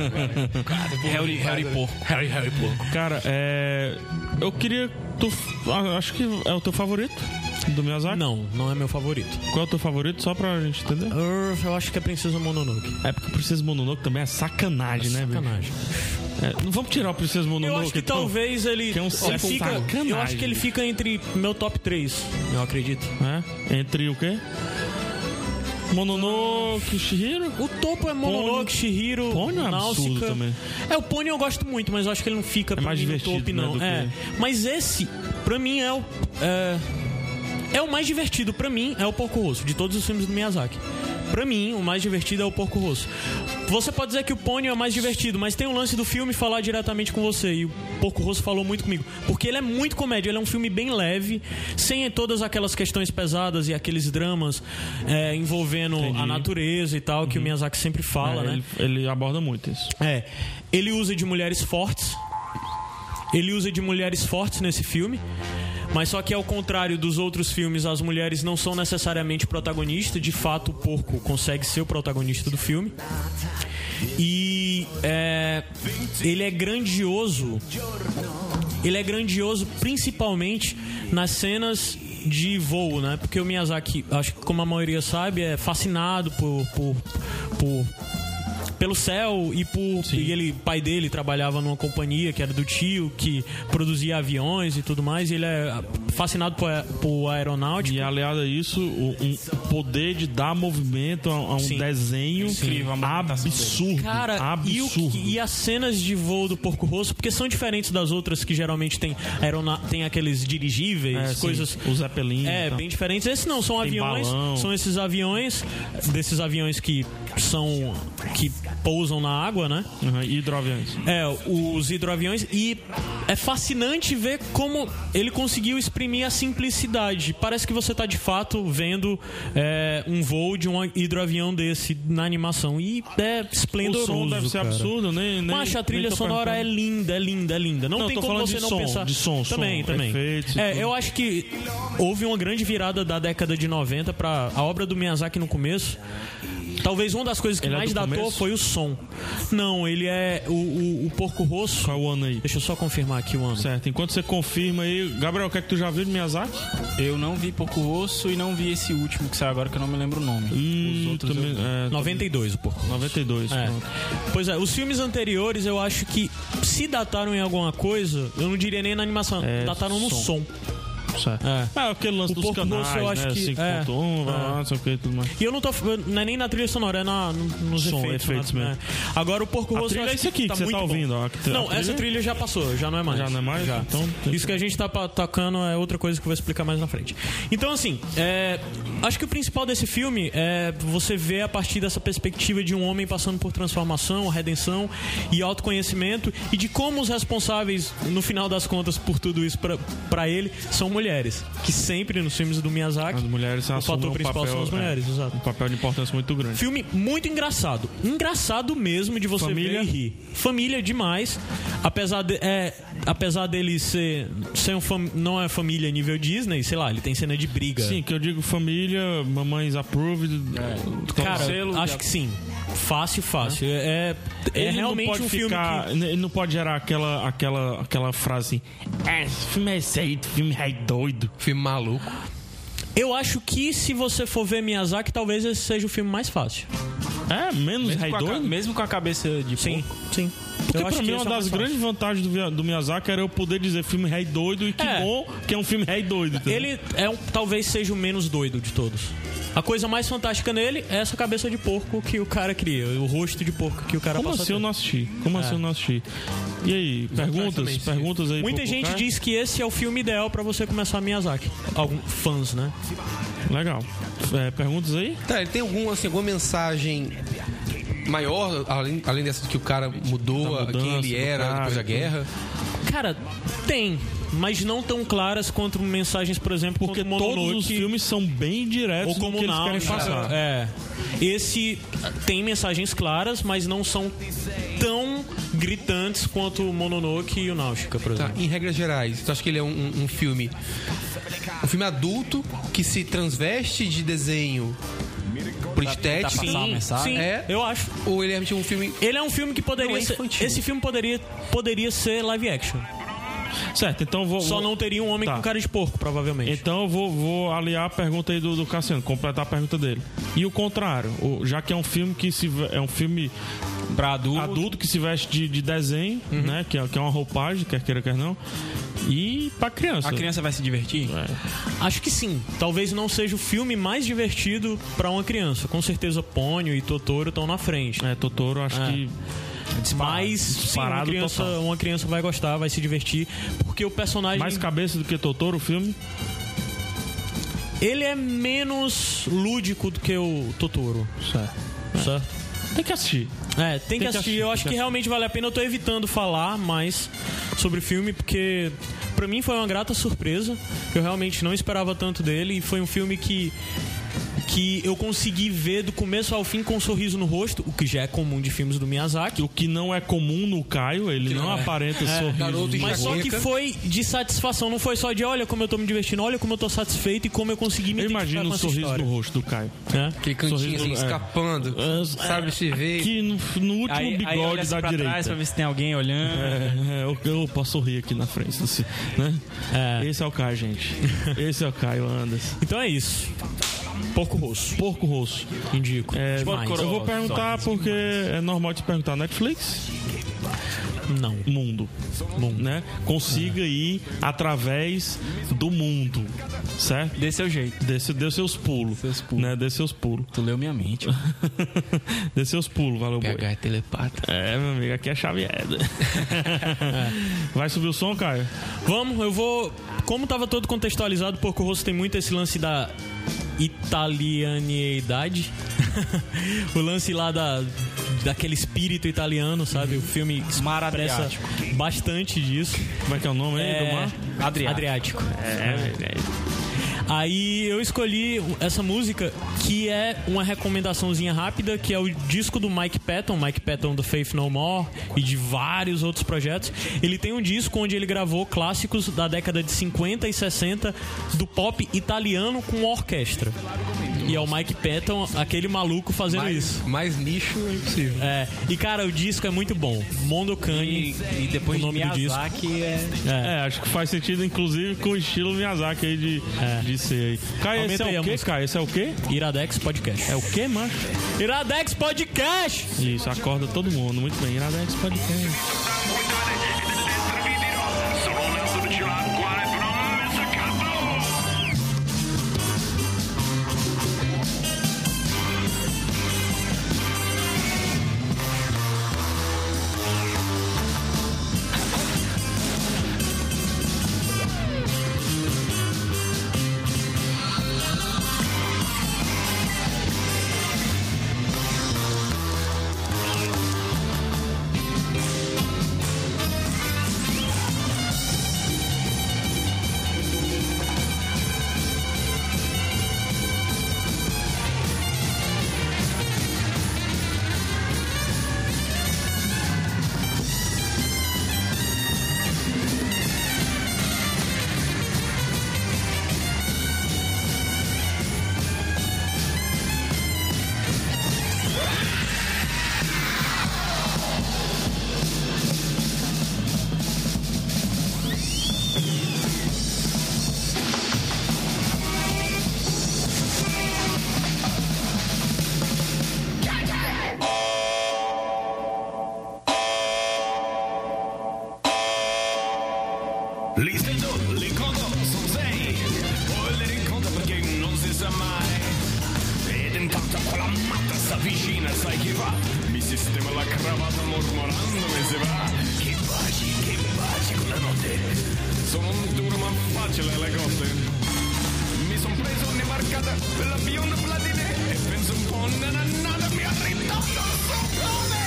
Harry, Harry Porco. Harry, Harry Porco. Cara, é... eu queria... Tu... ah, acho que é o teu favorito do Miyazaki? Não, não é meu favorito. Qual é o teu favorito? Só pra gente entender. Uh, eu acho que é Princesa Mononoke. É porque o Princesa Mononoke também é sacanagem, né, velho? Sacanagem. É, não vamos tirar o Princesa Mononoke. Eu acho que então? talvez ele, Que é um ele fica, sacanagem. eu acho que ele fica entre meu top três, eu acredito. É? Entre o quê? Mononoke, Chihiro? O topo é Mononoke, Chihiro, Pônio é absurdo Náusica. também. É, o Pônio eu gosto muito, mas eu acho que ele não fica É pra mais mim no divertido, top, né, não. do É. que- Mas esse, pra mim, é o. É, é o mais divertido. Pra mim, é o Porco Rosso, de todos os filmes do Miyazaki. Pra mim, o mais divertido é o Porco Rosso. Você pode dizer que o Pônio é mais divertido, mas tem um lance do filme falar diretamente com você. E o Porco Rosso falou muito comigo. Porque ele é muito comédia, ele é um filme bem leve, sem todas aquelas questões pesadas e aqueles dramas é, envolvendo Entendi. a natureza e tal, que o Miyazaki sempre fala, É, né? ele, ele aborda muito isso. É. Ele usa de mulheres fortes. Ele usa de mulheres fortes nesse filme. Mas só que ao contrário dos outros filmes, as mulheres não são necessariamente protagonistas. De fato, o porco consegue ser o protagonista do filme. E é, ele é grandioso. Ele é grandioso principalmente nas cenas de voo, né? Porque o Miyazaki, acho que como a maioria sabe, é fascinado por... por, por pelo céu e por e ele, pai dele trabalhava numa companhia que era do tio, que produzia aviões e tudo mais, e ele é fascinado por, por aeronáutica. E aliado a isso, o um poder de dar movimento a, a um Sim. desenho Incrível a movimentação absurdo. Cara, e, o, absurdo. que- e as cenas de voo do Porco Rosso, porque são diferentes das outras que geralmente tem, aerona, tem aqueles dirigíveis, É, sim, coisas... o Zeppelin. É, e tal. bem diferentes. Esses não, são Tem aviões. balão. São esses aviões, desses aviões que são. Que pousam na água, né? Uhum, hidroaviões. É, os hidroaviões. E é fascinante ver como ele conseguiu exprimir a simplicidade. Parece que você tá de fato vendo é, um voo de um hidroavião desse na animação. E é O esplendoroso. som deve ser cara. absurdo, nem, nem Macho, a trilha nem tô sonora é perguntando. linda, é linda, é linda. Não, Não, tem tô como falando você de não som, pensar. de som, também, som, também. efeitos e É, tudo. eu acho que houve uma grande virada da década de noventa para a obra do Miyazaki no começo. Talvez uma das coisas que Ele é mais do datou começo? foi o som. Não, ele é o, o, o Porco Rosso. Qual é o ano aí? Deixa eu só confirmar aqui o ano. Certo, enquanto você confirma aí, Gabriel, o que é que tu já viu de Miyazaki? Eu não vi Porco Rosso e não vi esse último que saiu agora, que eu não me lembro o nome. Os Hum, outros também, eu vi. é, noventa e dois o Porco Rosso. noventa e dois. É. pronto. Pois é, os filmes anteriores eu acho que se dataram em alguma coisa, eu não diria nem na animação, É, dataram no som. som. Certo. É. É, aquele lance O dos Porco canais, Rosso, eu acho né? que- cinco é. ponto um, É. não sei o que e tudo mais. E eu não tô. Não é nem na trilha sonora, é na, no- nos Som, efeitos. efeitos né? mesmo. É. Agora o Porco A Rosso. eu trilha é acho isso aqui que você muito tá bom. ouvindo, ó. A Não, trilha- essa trilha já passou, já não é mais. Já não é mais? Já. Então, tem- Isso que a gente tá pa- tocando é outra coisa que eu vou explicar mais na frente. Então, assim, é, acho que o principal desse filme é você ver a partir dessa perspectiva de um homem passando por transformação, redenção e autoconhecimento e de como os responsáveis, no final das contas, por tudo isso pra, pra ele, são mulheres. Que sempre nos filmes do Miyazaki, As mulheres o assumem fator um principal papel, são as mulheres, é, exato. um papel de importância muito grande. Filme muito engraçado. Engraçado mesmo de você Família. ver e rir. Família demais. Apesar, de, é, apesar dele ser, ser um fam, não é família nível Disney, sei lá, ele tem cena de briga. Sim, que eu digo família, mamães approved. Cara, selo acho de- que sim. Fácil, fácil. É, é Ele realmente não pode um filme ficar, que... Ele não pode gerar aquela, aquela, aquela frase assim: é, esse filme é esse aí, filme é doido. Filme maluco. Eu acho que se você for ver Miyazaki, talvez esse seja o filme mais fácil. É, menos Mesmo rei com, a, ca- doido? mesmo com a cabeça de Sim, porco. sim. Porque Eu pra acho mim que uma esse é o das mais grandes vantagens do, Via- do Miyazaki era eu poder dizer filme rei doido e que É. bom que é um filme rei doido. entendeu? Ele é um, talvez seja o menos doido de todos. A coisa mais fantástica nele é essa cabeça de porco que o cara cria, o rosto de porco que o cara Como passa assim a eu ter. não assisti? Como assim eu não assisti? E aí, perguntas? também, sim. Perguntas aí Muita pro- pro gente cara? diz que esse é o filme ideal pra você começar Miyazaki. Alguns fãs, né? Legal. É, perguntas aí? Tá, ele tem algum, assim, alguma mensagem maior, além, além dessa que o cara mudou, Da a- quem mudança ele do era cara, depois da tudo. guerra? Cara, tem, mas não tão claras quanto mensagens, por exemplo, Porque quanto todos Mononoke, os filmes são bem diretos ou no como que eles querem Náusea. passar. É. Esse tem mensagens claras, mas não são tão gritantes quanto o Mononoke e o Náusica, por Tá, exemplo. em regras gerais, tu acha que ele é um, um- um filme um filme adulto que se transveste de desenho por estética? passar uma mensagem? Sim, É? eu acho. Ou ele é realmente um filme... Ele é um filme que poderia Não é ser. infantil. Esse filme poderia, poderia ser live action. Certo, então eu vou. Só vou- não teria um homem Tá. com cara de porco, provavelmente. Então eu vou, vou aliar a pergunta aí do, do Cassiano, completar a pergunta dele. E o contrário, o- já que é um filme que se ve- é um filme Pra adulto. adulto que se veste de, de desenho, né? Que é, que é uma roupagem, quer queira, quer não. E pra criança. A criança vai se divertir? Acho que sim. Talvez não seja o filme mais divertido pra uma criança. Com certeza Ponyo e Totoro estão na frente. É, Totoro, acho É. que. Mas sim, uma disparado criança, total. uma criança vai gostar, vai se divertir. Porque o personagem. Mais cabeça do que Totoro, o filme. Ele é menos lúdico do que o Totoro. Certo. Certo? Tem que assistir. É, tem, que assistir. assistir, Eu tem acho que que realmente vale a pena. Eu tô evitando falar mais sobre o filme, porque pra mim foi uma grata surpresa. Eu realmente não esperava tanto dele. E foi um filme que, que eu consegui ver do começo ao fim com um sorriso no rosto, o que já é comum de filmes do Miyazaki. O que não é comum no Caio, ele não aparenta sorriso. garoto Mas só que enxaqueca. foi de satisfação, não foi só de olha como eu tô me divertindo, olha como eu tô satisfeito e como eu consegui me Eu identificar imagino com o essa sorriso história. no rosto do Caio. É? Aquele cantinho Sorriso, assim, é. escapando. É, Sabe se ver. Aqui no, no último Aí, aí bigode olha da pra direita. trás pra ver se tem alguém olhando. É, é, eu, eu posso sorrir aqui na frente, assim, né? É. Esse é o Caio, gente. Esse é o Caio Anderson. Então é isso. Porco rosso. Porco rosso. Indico. É, Demais. eu vou perguntar porque é normal te perguntar. Netflix? Não. Mundo. Mundo. Né? Consiga ir através do mundo. Certo? Dê seu jeito. Dê, dê seus pulos. Seus pulos. Né? Dê seus pulos. Tu leu minha mente. Dê seus pulos, valeu, boi. P H é telepata. É, meu amigo, aqui é chaveada. Vai subir o som, Caio? Vamos, eu vou. Como tava todo contextualizado, Porco Rosso tem muito esse lance da italianidade. O lance lá da, daquele espírito italiano, sabe? O filme Mar expressa Adriático. bastante disso. Como é que é o nome aí do É, mar? Adriático. Adriático. É, velho. Aí eu escolhi essa música, que é uma recomendaçãozinha rápida, que é o disco do Mike Patton, Mike Patton do Faith No More e de vários outros projetos. Ele tem um disco onde ele gravou clássicos da década de cinquenta e sessenta do pop italiano com orquestra. E é o Mike Patton, aquele maluco fazendo Mais, isso. mais nicho é impossível. É, e cara, o disco é muito bom. Mondokane, E, e depois o de nome do disco. Miyazaki é... É, acho que faz sentido, inclusive, com o estilo Miyazaki aí de, É. de ser aí. Caio, esse Aumenta aí é a o quê, música. Caio? Esse é o quê? Iradex Podcast. É o quê, macho? Iradex Podcast! Isso, acorda todo mundo. Muito bem. Iradex Podcast. Sono nato di quattro, non mi pensa mai. Ed intanto quella matta s'avvicina, sai chi va? Mi sistema la cravatta mormorando e se va. Che baci, che baci con la notte. Sono duro ma facile le cose. Mi son preso un'imbarcata per la bionda platine e penso un po' nella nada mi arriva lo soprone.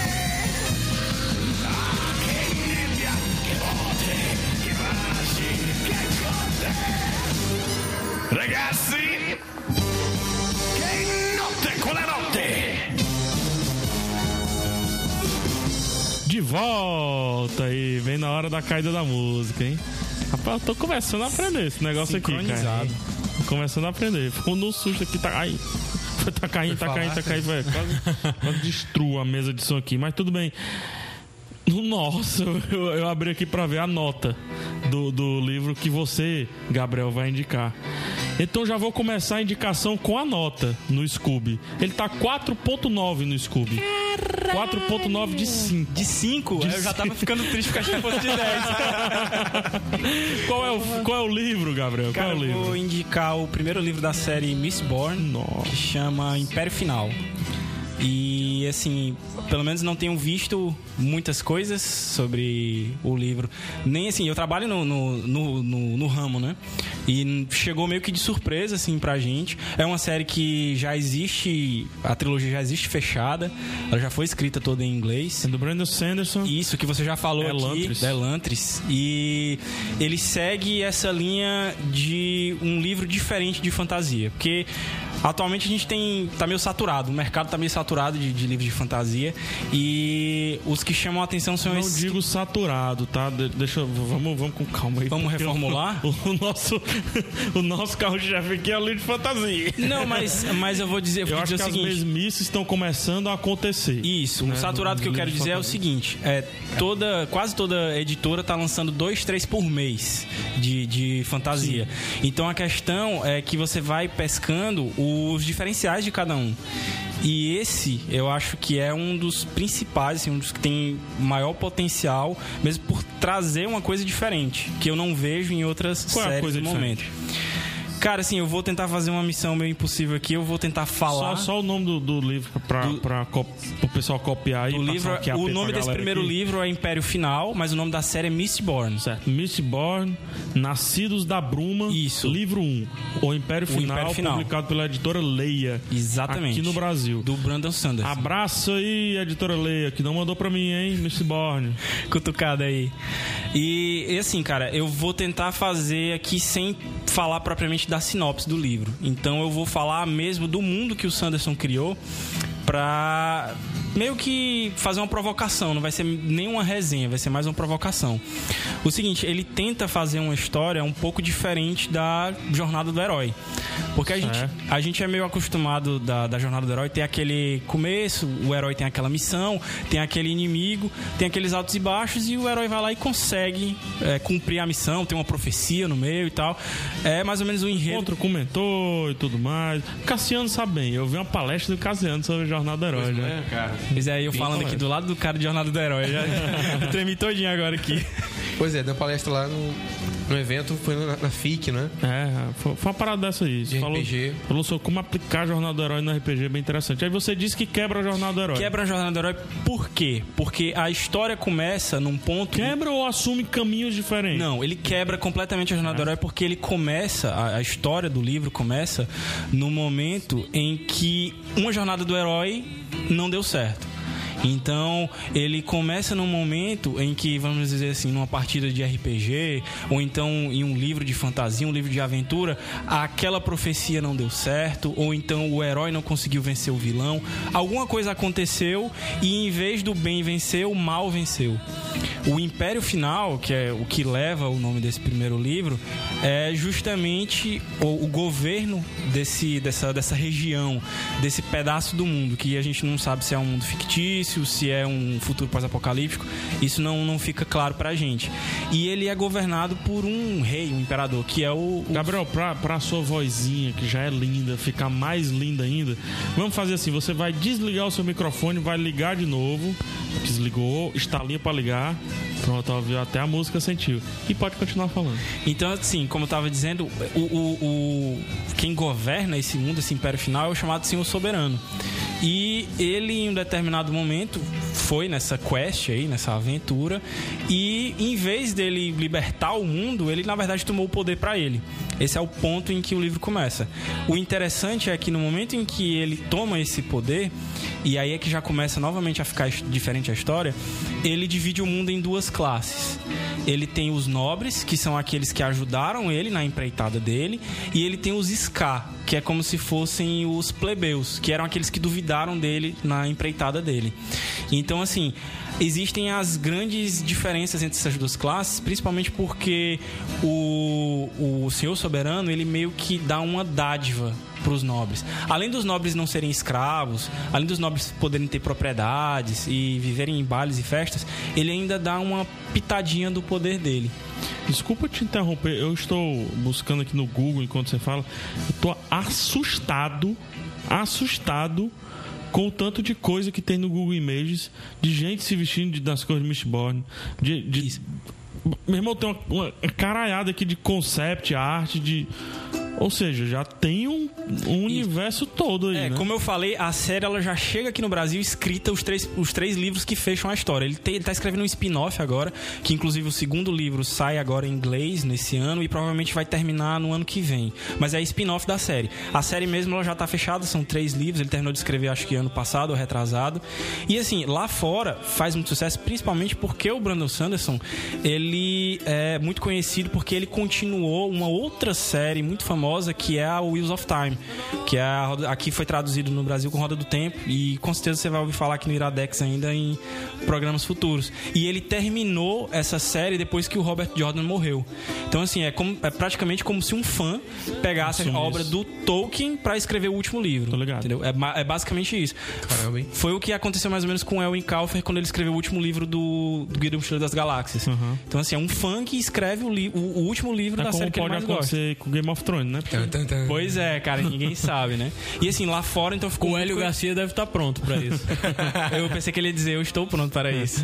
Ah, che nebbia, che botte, che baci, che cotte. Ragazzi, che notte con la notte. De volta aí, vem na hora da caída da música, hein? Rapaz, eu tô começando a aprender esse negócio aqui, cara. Tô começando a aprender. Ficou no susto aqui, tá aí. Tá caindo, tá caindo, tá caindo, velho. Quase, quase destruo a mesa de som aqui, mas tudo bem. Nossa, eu, eu abri aqui pra ver a nota do, do livro que você, Gabriel, vai indicar. Então já vou começar a indicação com a nota no Scooby. Ele tá quatro ponto nove no Scooby. quatro ponto nove de cinco. De cinco? Eu já tava ficando triste porque achei que fosse de dez. Qual é o, qual é o livro, Gabriel? Cara, qual é o livro? Eu vou indicar o primeiro livro da série Mistborn, Nossa. que chama Império Final. E assim, pelo menos não tenho visto muitas coisas sobre o livro. Nem assim, eu trabalho no, no, no, no, no ramo, né? E chegou meio que de surpresa, assim, pra gente. É uma série que já existe, a trilogia já existe fechada. Ela já foi escrita toda em inglês. É do Brandon Sanderson. Isso, que você já falou Elantris. aqui. Da Elantris. E ele segue essa linha de um livro diferente de fantasia. Porque atualmente a gente tem tá meio saturado, o mercado tá meio saturado de, de livros de fantasia e os que chamam a atenção são Não esses. digo que... saturado, tá? De, deixa, vamos, vamos com calma aí. Vamos porque reformular? O, o nosso, o nosso carro-chefe aqui é o livro de fantasia. Não, mas, mas eu vou dizer, eu vou Eu dizer acho o que seguinte. as mesmices estão começando a acontecer. Isso, né? o saturado No- que eu no quero livro de dizer é o fantasia. seguinte: é, toda, quase toda editora tá lançando dois, três por mês de, de fantasia. Então a questão é que você vai pescando os diferenciais de cada um. E esse, eu acho que é um dos principais, assim, um dos que tem maior potencial, mesmo por trazer uma coisa diferente, que eu não vejo em outras Qual é a séries coisa no momento. Cara, assim, eu vou tentar fazer uma missão meio impossível aqui, eu vou tentar falar... Só, só o nome do, do livro pra, Do- pra, cop- pro pessoal copiar e O, passar livro, aqui a o P nome pra desse galera primeiro aqui. livro é Império Final, mas o nome da série é Mistborn. Certo. Mistborn, Nascidos da Bruma, Isso. livro um. O Império O Final, Império Final. publicado pela editora Leia. Exatamente. Aqui no Brasil. Do Brandon Sanderson. Abraço aí, editora Leia, que não mandou pra mim, hein, Mistborn. Cutucada aí. E, e assim, cara, eu vou tentar fazer aqui sem falar propriamente da sinopse do livro. Então eu vou falar mesmo do mundo que o Sanderson criou pra meio que fazer uma provocação. Não vai ser nenhuma resenha, vai ser mais uma provocação. O seguinte, ele tenta fazer uma história um pouco diferente da jornada do herói. Porque a, gente, a gente é meio acostumado da, da jornada do herói, tem aquele começo, o herói tem aquela missão, tem aquele inimigo, tem aqueles altos e baixos, e o herói vai lá e consegue é, cumprir a missão, tem uma profecia no meio e tal. É mais ou menos o enredo. Outro comentou e tudo mais. Cassiano sabe bem, eu vi uma palestra do Cassiano sobre a jornada do herói, né? É, cara. Pois é, eu falando aqui do lado do cara de Jornada do Herói. Já, eu tremi todinho agora aqui. Pois é, deu uma palestra lá no, no evento, foi na, na F I C, né? É, foi, foi uma parada dessa aí. Você De falou, R P G. falou sobre como aplicar a jornada do herói no R P G, bem interessante. Aí você disse que quebra a jornada do herói. Quebra a Jornada do Herói por quê? Porque a história começa num ponto... Quebra ou assume caminhos diferentes? Não, ele quebra completamente a Jornada do Herói porque ele começa, a, a história do livro começa no momento em que uma Jornada do Herói não deu certo. Então, ele começa num momento em que, vamos dizer assim, numa partida de R P G, ou então em um livro de fantasia, um livro de aventura, aquela profecia não deu certo, ou então o herói não conseguiu vencer o vilão. Alguma coisa aconteceu e, em vez do bem vencer, o mal venceu. O Império Final, que é o que leva o nome desse primeiro livro, é justamente o, o governo desse, dessa, dessa região, desse pedaço do mundo, que a gente não sabe se é um mundo fictício, fictício, se é um futuro pós-apocalíptico, isso não, não fica claro pra gente. E ele é governado por um rei, um imperador, que é o... o... Gabriel, pra, pra sua vozinha, que já é linda, ficar mais linda ainda, vamos fazer assim, você vai desligar o seu microfone, vai ligar de novo, desligou, estalinha pra ligar, pronto, ouviu até a música, sentiu. E pode continuar falando. Então, assim, como eu tava dizendo, o, o, o, quem governa esse mundo, esse império final, é o chamado Senhor Soberano. E ele, em um determinado momento, foi nessa quest aí, nessa aventura, e em vez dele libertar o mundo, ele, na verdade, tomou o poder pra ele. Esse é o ponto em que o livro começa. O interessante é que no momento em que ele toma esse poder, e aí é que já começa novamente a ficar diferente a história, ele divide o mundo em duas classes. Ele tem os nobres, que são aqueles que ajudaram ele na empreitada dele, e ele tem os Ska, que é como se fossem os plebeus, que eram aqueles que duvidaram dele na empreitada dele. Então, assim, existem as grandes diferenças entre essas duas classes, principalmente porque o, o Senhor Soberano, ele meio que dá uma dádiva para os nobres. Além dos nobres não serem escravos, além dos nobres poderem ter propriedades e viverem em bailes e festas, ele ainda dá uma pitadinha do poder dele. Desculpa te interromper, eu estou buscando aqui no Google enquanto você fala. Eu estou assustado, assustado com o tanto de coisa que tem no Google Images, de gente se vestindo de, das cores de Mistborn, de, de... Meu irmão, tem uma, uma caralhada aqui de concept, arte, de... Ou seja, já tem um, um universo todo aí, é, né? Como eu falei, a série ela já chega aqui no Brasil escrita os três, os três livros que fecham a história. Ele, tem, ele tá escrevendo um spin-off agora, que inclusive o segundo livro sai agora em inglês nesse ano e provavelmente vai terminar no ano que vem. Mas é spin-off da série. A série mesmo ela já tá fechada, são três livros. Ele terminou de escrever acho que ano passado ou retrasado. E assim, lá fora faz muito sucesso, principalmente porque o Brandon Sanderson, ele é muito conhecido porque ele continuou uma outra série muito famosa, que é a Wheels of Time, que é a, aqui foi traduzido no Brasil com Roda do Tempo, e com certeza você vai ouvir falar aqui no Iradex ainda em programas futuros. E ele terminou essa série depois que o Robert Jordan morreu. Então assim, é, como, é praticamente como se um fã pegasse Assumir a obra isso. do Tolkien para escrever o último livro. Tô ligado. Entendeu? É, é basicamente isso. Caramba, hein? Foi o que aconteceu mais ou menos com Elwin Kaufer quando ele escreveu o último livro do, do Guia do Mochileiro das Galáxias. Uhum. Então assim, é um fã que escreve o, li, o, o último livro É da como série que ele pode mais gosta. acontecer com Game of Thrones, né? Tan, tan, tan. Pois é, cara, ninguém sabe, né? E assim, lá fora, então ficou... O muito Hélio co- Garcia deve estar pronto pra isso. Eu pensei que ele ia dizer, eu estou pronto para isso.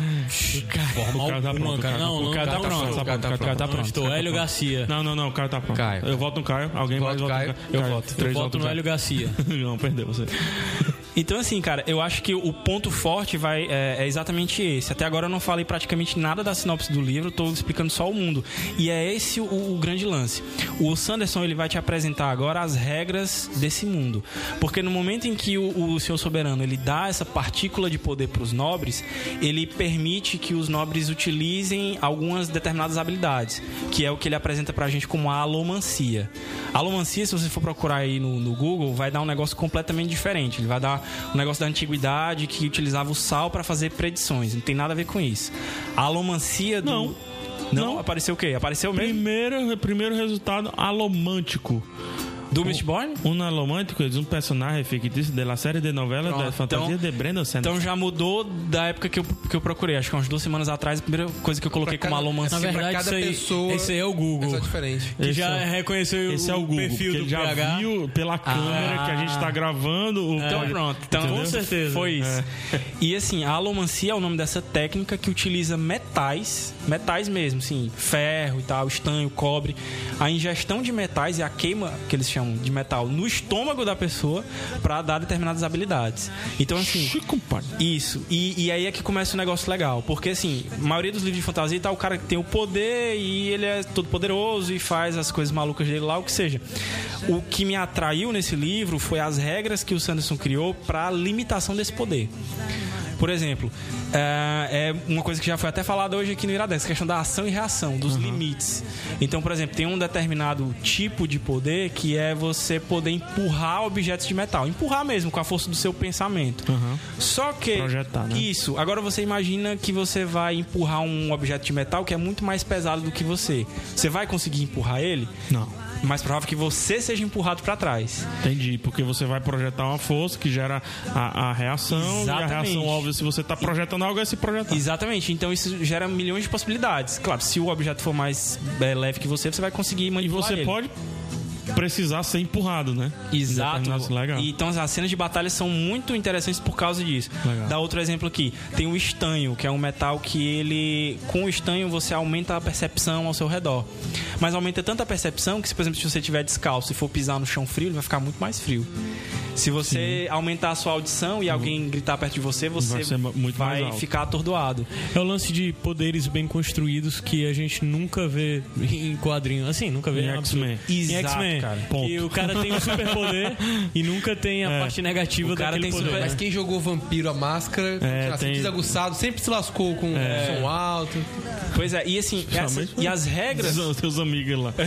O cara tá pronto, o cara Não, tá não, o cara tá pronto, o cara tá pronto, o cara tá Não pronto. estou. Hélio Garcia. Não, não, não, o cara tá pronto. Caio. Eu voto no Caio, alguém Voto mais vota Caio. no Caio. Eu Caio, voto. Eu três voto votos no já. Hélio Garcia. Não, perdeu você. Então, assim, cara, eu acho que o ponto forte vai, é, é exatamente esse. Até agora eu não falei praticamente nada da sinopse do livro, estou explicando só o mundo. E é esse o, o grande lance. O Sanderson, ele vai te apresentar agora as regras desse mundo. Porque no momento em que o, o Senhor Soberano, ele dá essa partícula de poder para os nobres, ele permite que os nobres utilizem algumas determinadas habilidades, que é o que ele apresenta pra gente como a alomancia. A alomancia, se você for procurar aí no, no Google, vai dar um negócio completamente diferente. Ele vai dar um negócio da antiguidade que utilizava o sal para fazer predições. Não tem nada a ver com isso. A alomancia do... Não. Não? Não. Apareceu o quê? Apareceu mesmo? Primeiro, primeiro resultado alomântico. Do Mistborn? Um alomântico é um personagem fictício da série de novela Pronto, da fantasia então- de Brandon Sanderson. Então já mudou da época que eu, que eu procurei. Acho que umas duas semanas atrás, a primeira coisa que eu coloquei Pra como cada- alomancia... Na Assim, pra verdade, cada isso aí- pessoa, esse aí é o Google. É só diferente. Que Esse já é- reconheceu Esse é o o Google, perfil porque do ele já P H. viu pela câmera que a gente tá gravando. O Então pod- pronto. Então, Entendeu? com certeza. Foi isso. E assim, a alomancia é o nome dessa técnica que utiliza metais, metais mesmo, assim, ferro e tal, estanho, cobre. A ingestão de metais e a queima, que eles chamam de metal, no estômago da pessoa para dar determinadas habilidades. Então, assim... Chico, pai. Isso. E, e aí é que começa um negócio legal. Porque, assim, a maioria dos livros de fantasia tá o cara que tem o poder e ele é todo poderoso e faz as coisas malucas dele lá, o que seja. O que me atraiu nesse livro foi as regras que o Sanderson criou para limitação desse poder. Por exemplo, é é uma coisa que já foi até falada hoje aqui no Iradex, a questão da ação e reação, dos limites. Então, por exemplo, tem um determinado tipo de poder que é você poder empurrar objetos de metal. Empurrar mesmo, com a força do seu pensamento. Só que... Projetar, né? Isso. Agora você imagina que você vai empurrar um objeto de metal que é muito mais pesado do que você. Você vai conseguir empurrar ele? Não. mais provável que você seja empurrado pra trás. Entendi, porque você vai projetar uma força que gera a, a reação. Exatamente. E a reação óbvia, se você tá projetando algo, é se projetar. Exatamente, então isso gera milhões de possibilidades. Claro, se o objeto for mais é, leve que você, você vai conseguir E manipular você ele. pode precisar ser empurrado, né? Exato. Legal. E, então as cenas de batalha são muito interessantes por causa disso. Legal. Dá outro exemplo aqui. Tem o estanho, que é um metal que ele... Com o estanho você aumenta a percepção ao seu redor. Mas aumenta tanta a percepção que, se, por exemplo, se você estiver descalço e for pisar no chão frio, ele vai ficar muito mais frio. Se você Sim. aumentar a sua audição e alguém gritar perto de você, você vai, ser muito vai mais alto. ficar atordoado. É o lance de poderes bem construídos que a gente nunca vê em quadrinho. Assim, nunca vê Em em X-Men. Em Exato, X-Men. cara. Que o cara tem um superpoder e nunca tem a É. parte negativa O cara daquele tem poder. super- né? Mas quem jogou Vampiro, a Máscara, É, assim, tem- desaguçado, sempre se lascou com É. som alto. Pois é, e assim, essa- e as regras... Os seus amigos lá.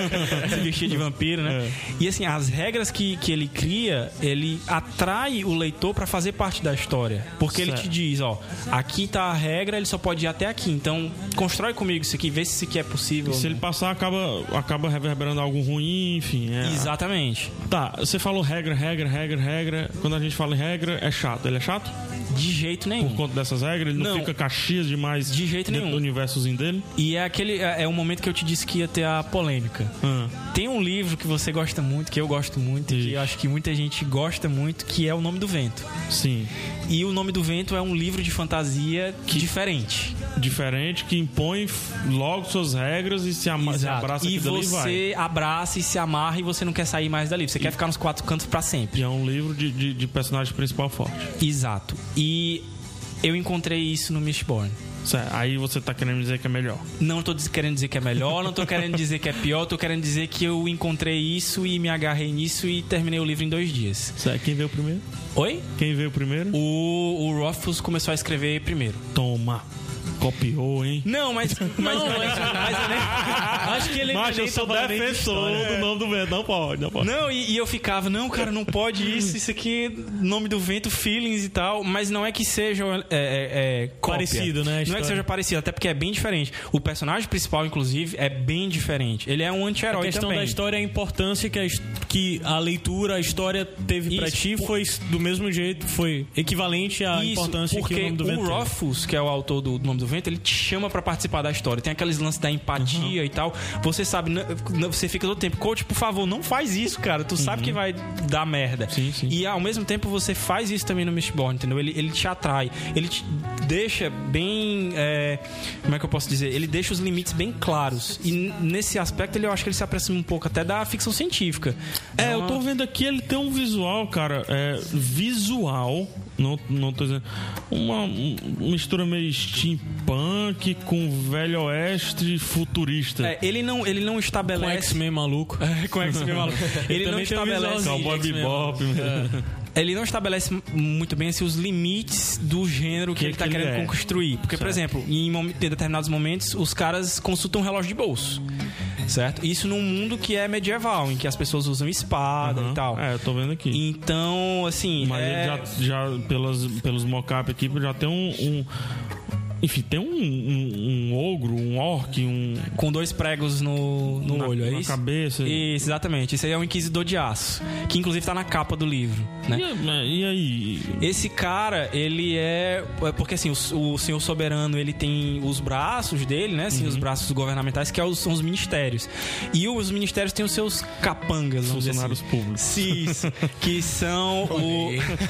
se vestir de vampiro, né? É. E assim, as regras que, que ele cria, ele atrai o leitor pra fazer parte da história. Porque ele Certo. te diz, ó, aqui tá a regra, ele só pode ir até aqui. Então, constrói comigo isso aqui, vê se isso aqui é possível. E se ele passar, acaba, acaba reverberando algo ruim, enfim. É. Exatamente. Tá, você falou regra, regra, regra, regra. Quando a gente fala em regra, é chato. Ele é chato? De jeito nenhum. Por conta dessas regras? Ele não, Não. fica caxias demais De jeito dentro nenhum. do universozinho dele? E é aquele é, é o momento que eu te disse que ia ter a polêmica. Ah. Tem um livro que você gosta muito, que eu gosto muito, Ixi. que eu acho que muita gente gosta muito, que é O Nome do Vento. Sim. E O Nome do Vento é um livro de fantasia diferente. Diferente, que impõe f- logo suas regras e se, ama- se Exato. abraça E aquilo dali e vai. você abraça e se amarra e você não quer sair mais dali. Você quer ficar nos quatro cantos pra sempre. E é um livro de, de, de personagem principal forte. Exato. E eu encontrei isso no Mistborn. Certo. Aí você tá querendo dizer que é melhor. Não tô diz- querendo dizer que é melhor, não tô querendo dizer que é pior, tô querendo dizer que eu encontrei isso e me agarrei nisso e terminei o livro em dois dias. Certo. Quem veio primeiro? Oi? Quem veio primeiro? O, o Rothfuss começou a escrever primeiro. Toma. Copiou, hein? Não, mas... mas não, mas, mas eu nem- Acho que ele Mas eu nem sou tá falando nem de defensor história. do nome do vento. Não pode, não pode. Não, e, e eu ficava, não, cara, não pode isso, isso aqui, nome do vento, feelings e tal, mas não é que seja é, é, é, cópia. Parecido, né, a Não é história. que seja parecido, até porque é bem diferente. O personagem principal, inclusive, é bem diferente. Ele é um A anti-herói questão também. da história é a importância que a, his- que a leitura, a história teve pra Isso, ti por- foi do mesmo jeito, foi equivalente à Isso, importância que porque o nome do vento o teve. Rothfuss, que é o autor do, do Nome do Vento, ele te chama pra participar da história. Tem aqueles lances da empatia e tal. Você sabe, n- n- você fica todo tempo, coach, por favor, não faz isso, cara. Tu sabe que vai dar merda. Sim, sim. E ao mesmo tempo você faz isso também no Mistborn, entendeu? Ele, ele te atrai. Ele te deixa bem... é, como é que eu posso dizer? Ele deixa os limites bem claros. E n- nesse aspecto, ele, eu acho que ele se aproxima um pouco até da ficção científica. É, eu uma- tô vendo aqui, ele tem um visual, cara, é, visual, não, não tô dizendo, uma, uma mistura meio steampunk com velho oeste futurista. É, ele não, ele não Com estabelece... X-Men maluco. É, com X-Men maluco. Ele não também tem um estabelece... visualzinho. Cowboy X-Men, Bebop. Ele não estabelece m- muito bem assim, os limites do gênero que, Que ele tá que ele querendo é. construir. Porque, por exemplo, em, mom- em determinados momentos, os caras consultam um relógio de bolso. Certo? Isso num mundo que é medieval, em que as pessoas usam espada Aham. e tal. É, eu tô vendo aqui. Então, assim. Mas é... ele já, já pelas, pelos mockup aqui, já tem um... um- enfim, tem um, um, um ogro, um orc, um... Com dois pregos no, no na, olho, é na isso? cabeça. Isso, exatamente. Esse aí é o Inquisidor de Aço. Que inclusive tá na capa do livro, né? E, e aí? Esse cara, ele é... é porque assim, o, o Senhor Soberano, ele tem os braços dele, né? Assim, os braços governamentais, que é os- são os ministérios. E os ministérios têm os seus capangas, vamos dizer Funcionários assim. públicos. Sim, isso. Que são o...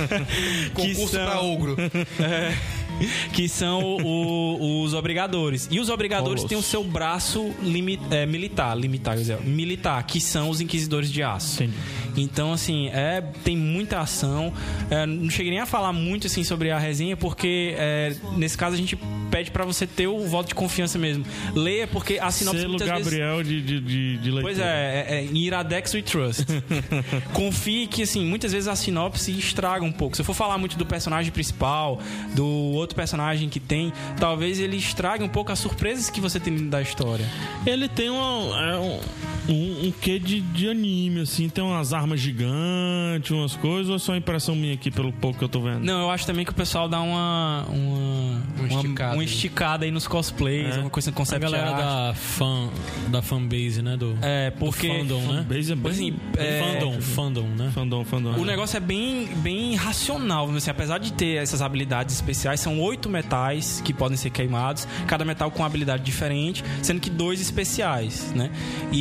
que Concurso são, pra ogro. é, que são o- os obrigadores. E os obrigadores Colosso. têm o seu braço limi, é, militar, limitar, quer dizer, militar, que são os inquisidores de aço. Entendi. Então, assim, é, tem muita ação. É, não cheguei nem a falar muito assim, sobre a resenha, porque é, nesse caso a gente pede pra você ter o voto de confiança mesmo. Leia, porque a sinopse Selo muitas vezes... Gabriel de, de, de, de leitura. Pois é, é, é em Iradex We Trust. Confie que, assim, muitas vezes a sinopse estraga um pouco. Se eu for falar muito do personagem principal, do outro personagem que tem, talvez ele estrague um pouco as surpresas que você tem da história. Ele tem uma, é um, um, um quê de, de anime, assim. Tem umas armas gigantes, umas coisas, ou é só impressão minha aqui, pelo pouco que eu tô vendo? Não, eu acho também que o pessoal dá uma uma, Uma esticada. uma, uma esticada aí nos cosplays, É. uma coisa A concept galera art. da fan, da fanbase, né? Do, É, porque do fandom, né? Base é bem... assim, é, Fandom, fandom, né? Fandom, fandom. o negócio é bem, bem racional, vamos dizer assim, apesar de ter essas habilidades especiais, são oito metais que podem ser queimados, cada metal com uma habilidade diferente, sendo que dois especiais, né?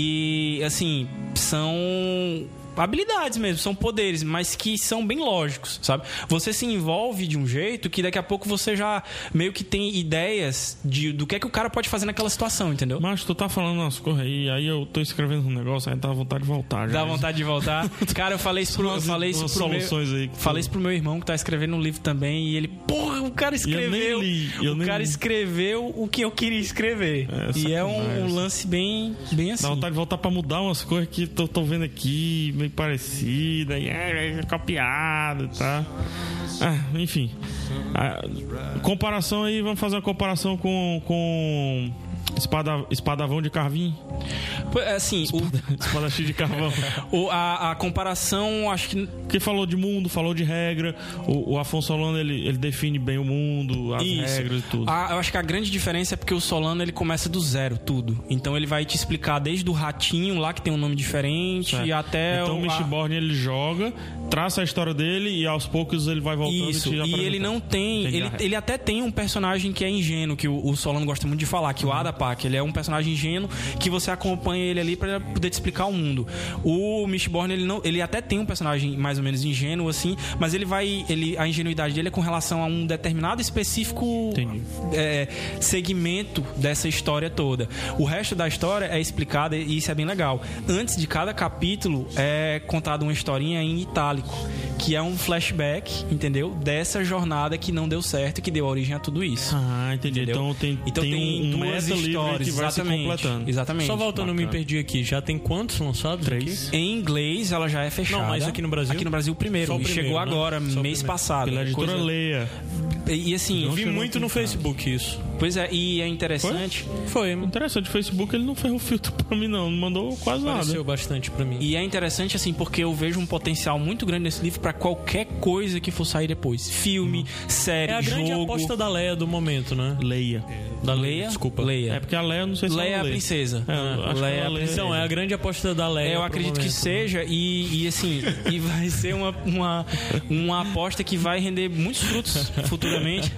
E, assim, são habilidades mesmo, são poderes, mas que são bem lógicos, sabe? Você se envolve de um jeito que daqui a pouco você já meio que tem ideias de, do que é que o cara pode fazer naquela situação, entendeu? Mas tu tá falando umas coisas aí, aí eu tô escrevendo um negócio, aí dá vontade de voltar. Já. Dá vontade de voltar. Cara, eu falei isso pro, eu falei isso umas pro meu, soluções aí que tu- falei isso pro meu irmão que tá escrevendo um livro também e ele, porra, o cara escreveu. nem li, eu o nem cara li. escreveu o que eu queria escrever. É, e é um, sacanagem. um lance bem, bem assim. Dá vontade de voltar pra mudar umas coisas que tô, tô vendo aqui, meio parecidas, e é, é copiado, tá? Ah, enfim. Ah, comparação aí, vamos fazer uma comparação com, com espada, espadavão de carvim. Pô, é assim, Espadachim de carvão. o, o, a, a comparação, acho que Porque falou de mundo, falou de regra. O, o Afonso Solano, ele, ele define bem o mundo, as Isso. regras e tudo. A- eu acho que a grande diferença é porque o Solano ele começa do zero, tudo. Então ele vai te explicar desde o ratinho lá, que tem um nome diferente, Certo. e até Então o o. a- Mistborn ele joga, traça a história dele e aos poucos ele vai voltando Isso, e te e apresentando. ele não tem. Entendi Ele, a regra. ele até tem um personagem que é ingênuo, que o, o Solano gosta muito de falar, que o Adapak, ele é um personagem ingênuo que você acompanha ele ali pra poder te explicar o mundo. O Mistborn, ele não. Ele até tem um personagem mais ou menos ingênuo, assim, mas ele vai. Ele, a ingenuidade dele é com relação a um determinado específico Entendi. é, segmento dessa história toda. O resto da história é explicada e isso é bem legal. Antes de cada capítulo é contada uma historinha em itálico, que é um flashback, entendeu? Dessa jornada que não deu certo e que deu origem a tudo isso. Ah, entendi. Entendeu? Então tem, Então tem, tem, um duas meta livre histórias, que vai exatamente. se completando. Exatamente. Só voltando, eu me Bacana. perdi aqui. Já tem quantos lançados? Três. aqui? Em inglês ela já é fechada. Não, mas aqui no Brasil? Aqui no Brasil o primeiro. Só o e primeiro, chegou né? agora, Só o mês primeiro. passado. Pela editora Coisa- Leia. E, e assim, Eu vi chegou muito aqui no em casa. Facebook isso. pois é, e é interessante. Foi, Interessante, o Facebook ele não fez o filtro pra mim, não. Não mandou quase apareceu nada. bastante pra mim. E é interessante, assim, porque eu vejo um potencial muito grande nesse livro pra qualquer coisa que for sair depois. Filme, série, É a jogo. grande aposta da Leia do momento, né? Leia. Da Leia? Desculpa. Leia. É porque a Leia, eu não sei se Leia é ela a lê. princesa. É, eu acho que Leia é ela a lê. princesa. Então, é a grande aposta da Leia. Eu pro acredito que momento. seja, e, e assim, e vai ser uma, uma, uma aposta que vai render muitos frutos futuramente.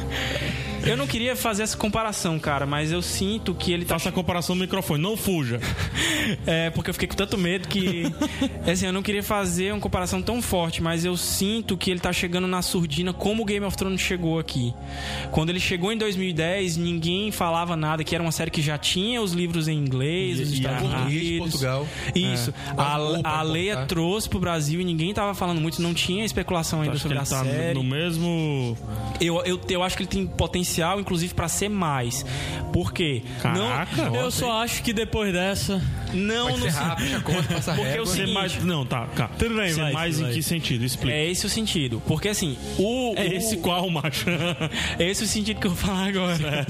Eu não queria fazer essa comparação, cara, mas eu sinto que ele tá. Faça a comparação no microfone, não fuja. É, porque eu fiquei com tanto medo que. Assim, eu não queria fazer uma comparação tão forte, mas eu sinto que ele tá chegando na surdina como o Game of Thrones chegou aqui. Quando ele chegou em dois mil e dez, ninguém falava nada, que era uma série que já tinha os livros em inglês, nos E- e Estados a- português de Unidos. Portugal. Isso. A, Bom pra a Leia importar. trouxe pro Brasil e ninguém tava falando muito, não tinha especulação ainda Acho que sobre ele a tá série. no mesmo. Eu, eu, eu acho que ele tem potencial, inclusive, pra ser mais. Por quê? Caraca. Não, Eu só acho que depois dessa. não Vai no ser rápido, fecha a conta, passa a Porque régua. o Ser seguinte- mais. Não, tá, tá. Tudo bem, Ser vai, mais vai. em que sentido? Explica. É esse o sentido. Porque assim, o. É o- esse qual, macho? é esse o sentido que eu vou falar agora.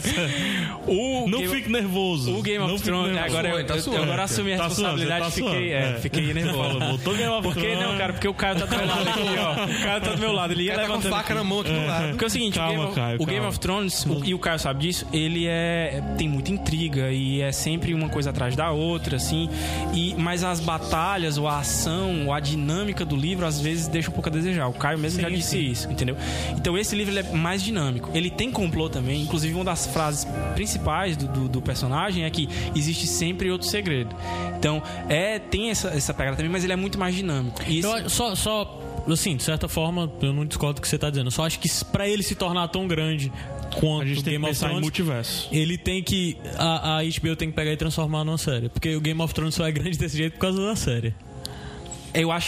O Não Game- fique nervoso. O Game Não of fique Thrones, nervoso. agora eu, suando, tá eu- suando. eu agora assumi a Tá responsabilidade e suando, tá fiquei, suando. é, É. fiquei nervoso. Fala, botou Game of Porque Thrones. não, cara, porque o Caio tá do meu lado aqui, ó. O Caio tá do meu lado, ele ia O cara tá com levantando. faca aqui. na mão aqui do lado. Porque é o seguinte, Calma, o, Game, of- Caio, o Game calma. of Thrones, o- e o Caio sabe disso, ele é tem muita intriga e é sempre uma coisa atrás da outra, assim. E, mas as batalhas, ou a ação, ou a dinâmica do livro, às vezes deixa um pouco a desejar. O Caio mesmo já disse isso, entendeu? Então esse livro ele é mais dinâmico. Ele tem complô também. Inclusive, uma das frases principais do, do, do personagem é que existe sempre outro segredo. Então, é, tem essa, essa pegada também, mas ele é muito mais dinâmico. E Eu isso- acho- só, só, assim, de certa forma, eu não discordo do que você tá dizendo. Eu só acho que pra ele se tornar tão grande quanto A gente tem Game que of pensar em Thrones, multiverso. ele tem que. A, a H B O tem que pegar e transformar numa série. Porque o Game of Thrones só é grande desse jeito por causa da série. eu acho que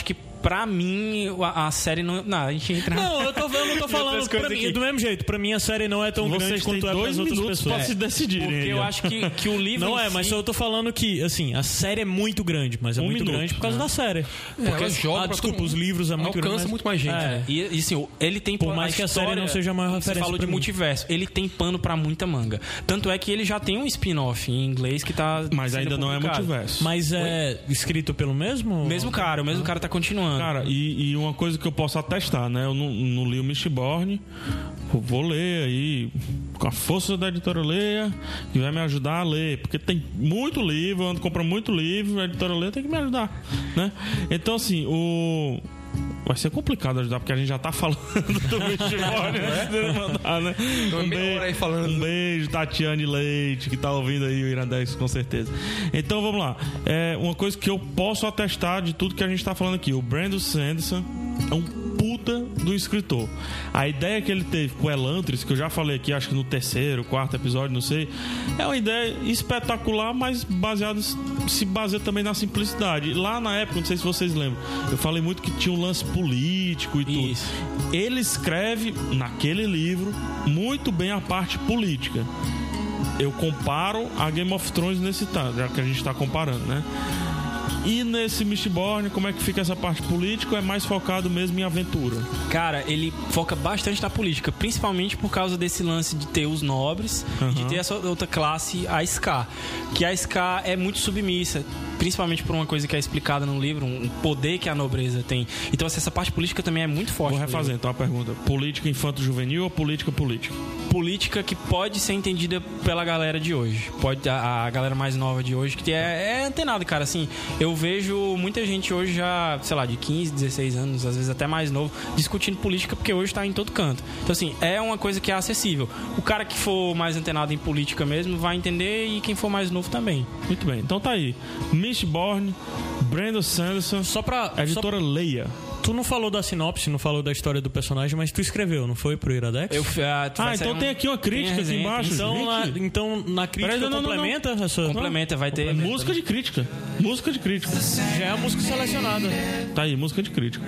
pra mim, a, a série não... Não, a gente entra... Não, eu, tô, eu não tô falando pra mim, do mesmo jeito. Pra mim, a série não é tão Vocês grande quanto têm é dois pras outras minutos pessoas. pra se decidirem. Porque aí, eu ó. acho que, que o livro Não em é, mas si- eu tô falando que, assim, a série é muito grande, mas é Um muito minuto, grande por causa da série. É, ela joga ah, pra desculpa, todo os mundo. livros é muito grande. Alcança mas- muito mais gente, É. né? E, e assim, ele tem Por mais que a série não seja a maior Você referência falou pra de mim. multiverso. Ele tem pano pra muita manga. Tanto é que ele já tem um spin-off em inglês que tá. Mas sendo ainda não é publicado. multiverso. Mas é escrito pelo mesmo? O mesmo cara, o mesmo cara tá continuando. Cara, e, e uma coisa que eu posso atestar, né? Eu não, não li o Mistborn, vou ler aí com a força da editora Leia, que vai me ajudar a ler, porque tem muito livro, eu ando comprando muito livro, a editora Leia tem que me ajudar, né? Então, assim, o... vai ser complicado ajudar, porque a gente já tá falando do Mistborn antes dele mandar, né? Então, Um, meia beijo, hora aí falando. um beijo, Tatiane Leite, que tá ouvindo aí o Iradex, com certeza. Então, vamos lá. É uma coisa que eu posso atestar de tudo que a gente tá falando aqui. O Brandon Sanderson é um puta do escritor. A ideia que ele teve com o Elantris, que eu já falei aqui, acho que no terceiro, quarto episódio, não sei, é uma ideia espetacular, mas baseada, se baseia também na simplicidade. Lá na época, não sei se vocês lembram, eu falei muito que tinha um lance político e tudo. Isso. Ele escreve naquele livro muito bem a parte política. Eu comparo a Game of Thrones nesse tanto, já que a gente está comparando, né? E nesse Mistborn, como é que fica essa parte política? Ou é mais focado mesmo em aventura? Cara, ele foca bastante na política, principalmente por causa desse lance de ter os nobres e de Uhum. ter essa outra classe, a Scar. Que a Scar é muito submissa, principalmente por uma coisa que é explicada no livro, um poder que a nobreza tem. Então, assim, essa parte política também é muito forte. Vou no refazer então a pergunta. Política infanto-juvenil ou política política? livro. Política que pode ser entendida pela galera de hoje. Pode, a, a galera mais nova de hoje, que é, é antenada, cara. Assim, eu vejo muita gente hoje já, sei lá, de quinze, dezesseis anos, às vezes até mais novo, discutindo política, porque hoje tá em todo canto. Então, assim, é uma coisa que é acessível. O cara que for mais antenado em política mesmo vai entender, e quem for mais novo também. Muito bem. Então tá aí. Mistborn, Brandon Sanderson, Só pra... editora Leia. Só, tu não falou da sinopse, não falou da história do personagem, mas tu escreveu, não foi, pro Iradex? Eu, ah, tu Ah, vai sair então um- tem aqui uma crítica tem a aqui resenha, embaixo. Então, na, Gente. então, na crítica Peraí, não, não, não, complementa essa... Complementa, vai ter... É música de crítica. Música de crítica. Já é a música selecionada. Tá aí, música de crítica.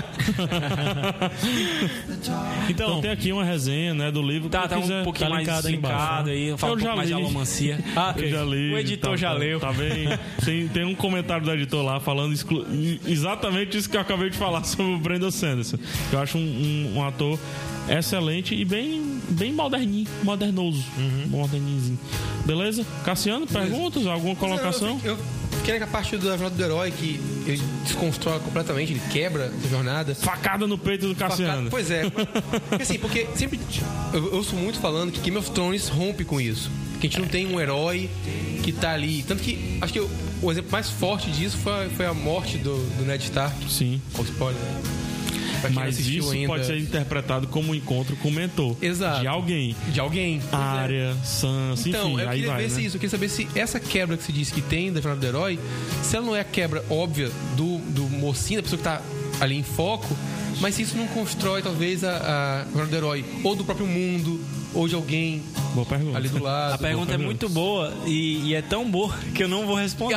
Então, Então tem aqui uma resenha, né, do livro. Tá, quem tá quiser, um pouquinho tá mais linkado aí embaixo, explicado né? aí, eu falo Eu um já pouco mais de li. alomancia. Ah, Eu já li. O editor tá, já tá, leu. Tá bem. Tem, tem um comentário do editor lá falando exclu- exatamente isso que eu acabei de falar sobre o Brandon Sanderson. Eu acho um, um, um ator excelente e bem, bem moderninho, modernoso. Moderninhozinho. Beleza? Cassiano, perguntas? Alguma colocação? Eu, eu, eu quero que a parte da jornada do herói, que ele desconstrói completamente, ele quebra a jornada. Facada no peito do Cassiano. Pois é. Porque, assim, porque sempre eu, eu ouço muito falando que Game of Thrones rompe com isso. Que a gente não tem um herói que tá ali. Tanto que acho que o, o exemplo mais forte disso foi, foi a morte do, do Ned Stark. Sim. Com spoiler. Pra quem não Mas assistiu isso ainda. pode ser interpretado como um encontro com o mentor. Exato. De alguém. De alguém. Pois é. Área, Sansa, Então, enfim, eu aí queria vai, ver né? se isso. Eu queria saber se essa quebra que se diz que tem da jornada do herói, se ela não é a quebra óbvia do, do mocinho, da pessoa que tá ali em foco, mas se isso não constrói talvez a, a jornada do herói, ou do próprio mundo, ou de alguém Boa pergunta. ali do lado. A pergunta é muito boa e, e é tão boa que eu não vou responder.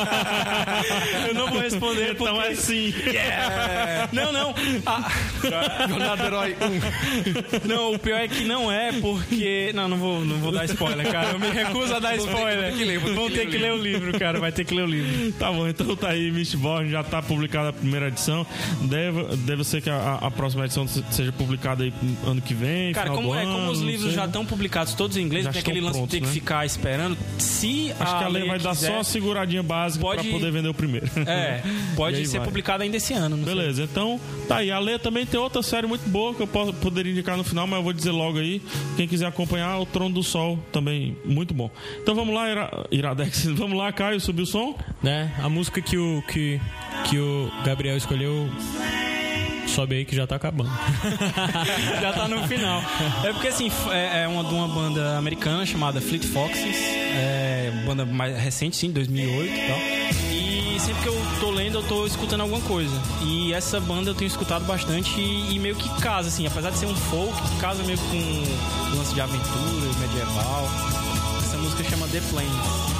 eu não vou responder porque... Então é sim. Yeah! Não, não. A... Jornada do herói um. Não, o pior é que não é porque... Não, não vou, não vou dar spoiler, cara. Eu me recuso a dar spoiler. vou ter que ler, vou ter Vão que ter ler que o ler o livro, cara. Vai ter que ler o livro. Tá bom, então tá aí, Mistborn, já tá publicada a primeira edição. Deve, deve ser que a, a próxima edição seja publicada aí ano que vem. Cara, final como, do é, como ano, os não livros sei. já estão publicados todos em inglês, Já tem aquele estão lance de prontos, ter que né? ficar esperando. Se Acho que a lei vai dar quiser, só a seguradinha básica pode- pra poder vender o primeiro. É, E pode aí ser vai. publicado ainda esse ano. Não sei. Beleza, então tá aí. A Lê também tem outra série muito boa que eu posso, poderia indicar no final, mas eu vou dizer logo aí. Quem quiser acompanhar, o Trono do Sol também, muito bom. Então vamos lá, Ira, Iradex. Vamos lá, Caio, subiu o som? né? A música que o, que, que o Gabriel escolheu... Sobe aí que já tá acabando. Já tá no final. É porque assim, é é uma de uma banda americana chamada Fleet Foxes. É banda mais recente, sim, dois mil e oito e tal. E sempre que eu tô lendo, eu tô escutando alguma coisa. E essa banda eu tenho escutado bastante e, e meio que casa, assim, apesar de ser um folk, casa meio com um lance de aventura, medieval. Essa música chama The Plains.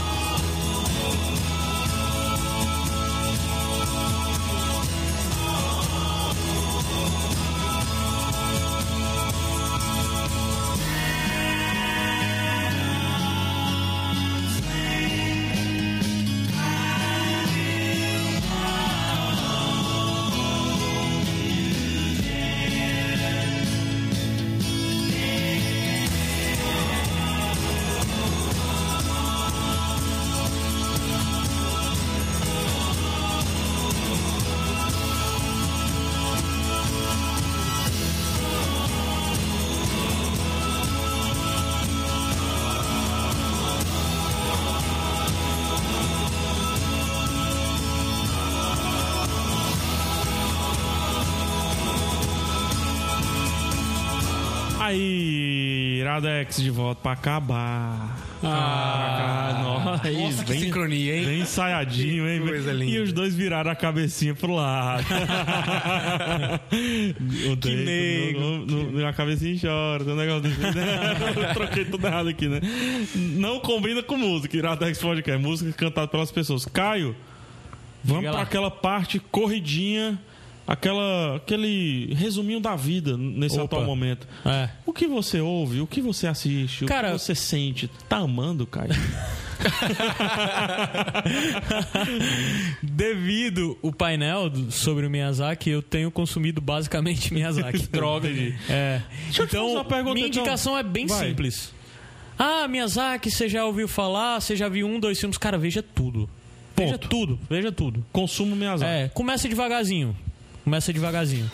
Aí, Iradex de volta pra acabar. Ah, nossa, Nossa, que bem, sincronia, hein? Bem ensaiadinho, hein? Coisa linda. E os dois viraram a cabecinha pro lado. Que nego. A cabecinha chora, tem um negócio desse. Eu troquei tudo errado aqui, né? Não combina com música, Iradex Podcast. Música cantada pelas pessoas. Caio, vamos Diga pra lá. aquela parte corridinha. Aquela, aquele resuminho da vida nesse Opa. atual momento. É. O que você ouve? O que você assiste? Cara, o que você sente? Tá amando, Caio? Devido o painel do- sobre o Miyazaki, eu tenho consumido basicamente Miyazaki. Droga. É. Deixa eu te fazer Então, uma pergunta, minha então. indicação é bem Vai. simples. Ah, Miyazaki, você já ouviu falar? Você já viu um, dois filmes? Cara, veja tudo. Veja Ponto. tudo, veja tudo. Consumo Miyazaki. É, começa devagarzinho. Começa devagarzinho.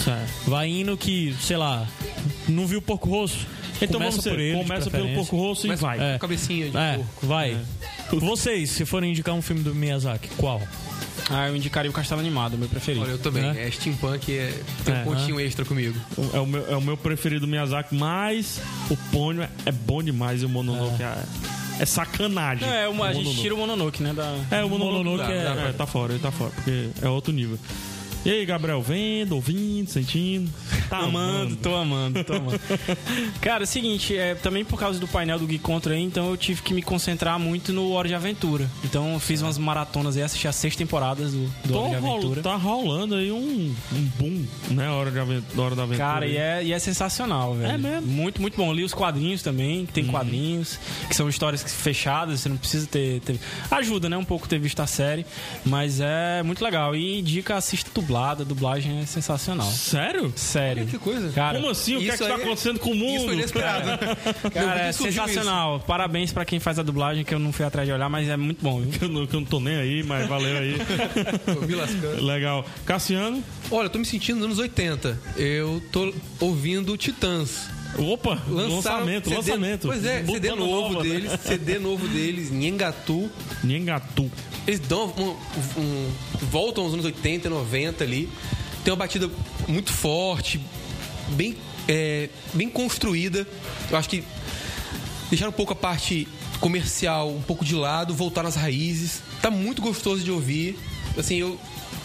Vai indo que, sei lá, não viu Porco Rosso? Então começa vamos ser, por ele. de começa pelo preferência. Porco Rosso e Começa vai. com É. cabecinha de É, porco. vai. Vocês, se forem indicar um filme do Miyazaki, qual? Ah, eu indicaria o Castelo Animado, meu preferido. Olha, eu também. É. É, steampunk, é, tem um É. pontinho extra comigo. É o, meu, é o meu preferido Miyazaki, mas o Ponyo é, é bom demais e o Mononoke é, é sacanagem. É, uma, a O gente Mononoke. tira o Mononoke, né? Da... É, o Mononoke, Mononoke dá, é- dá, é, tá fora, ele tá fora, porque é outro nível. E aí, Gabriel, vendo, ouvindo, sentindo? Tá amando, tô amando, tô amando. Cara, é o seguinte, é, também por causa do painel do Geek Contra aí, então eu tive que me concentrar muito no Hora de Aventura. Então eu fiz umas maratonas aí, assisti as seis temporadas do, do Tô Hora de rolo- Aventura. tá rolando aí um, um boom, né? Hora, de aventura, hora da aventura. Cara, e é, e é sensacional, velho. É mesmo? Muito, muito bom. Li os quadrinhos também, que tem quadrinhos, que são histórias fechadas, você não precisa ter, ter... Ajuda, né, um pouco ter visto a série, mas é muito legal. E indica, assista dublada, a dublagem é sensacional. Sério? Sério. Que coisa. Cara, Como assim? O que é que isso tá aí- acontecendo com o mundo? Isso foi inesperado. cara, é Não surgiu sensacional. Parabéns pra quem faz a dublagem, que eu não fui atrás de olhar, mas é muito bom, viu? Que eu, não, que eu não tô nem aí, mas valeu aí. Tô me lascando. Legal. Cassiano? Olha, eu tô me sentindo nos anos oitenta. Eu tô ouvindo Titãs. Opa, Lançaram lançamento, C D lançamento. Pois é, C D Botando novo nova, né? deles, C D novo deles, Nhengatu. Nhengatu. Eles dão um, um- voltam aos anos oitenta, noventa ali. Tem uma batida muito forte, bem, é, bem construída. Eu acho que deixaram um pouco a parte comercial um pouco de lado, voltar nas raízes. Tá muito gostoso de ouvir. Assim, eu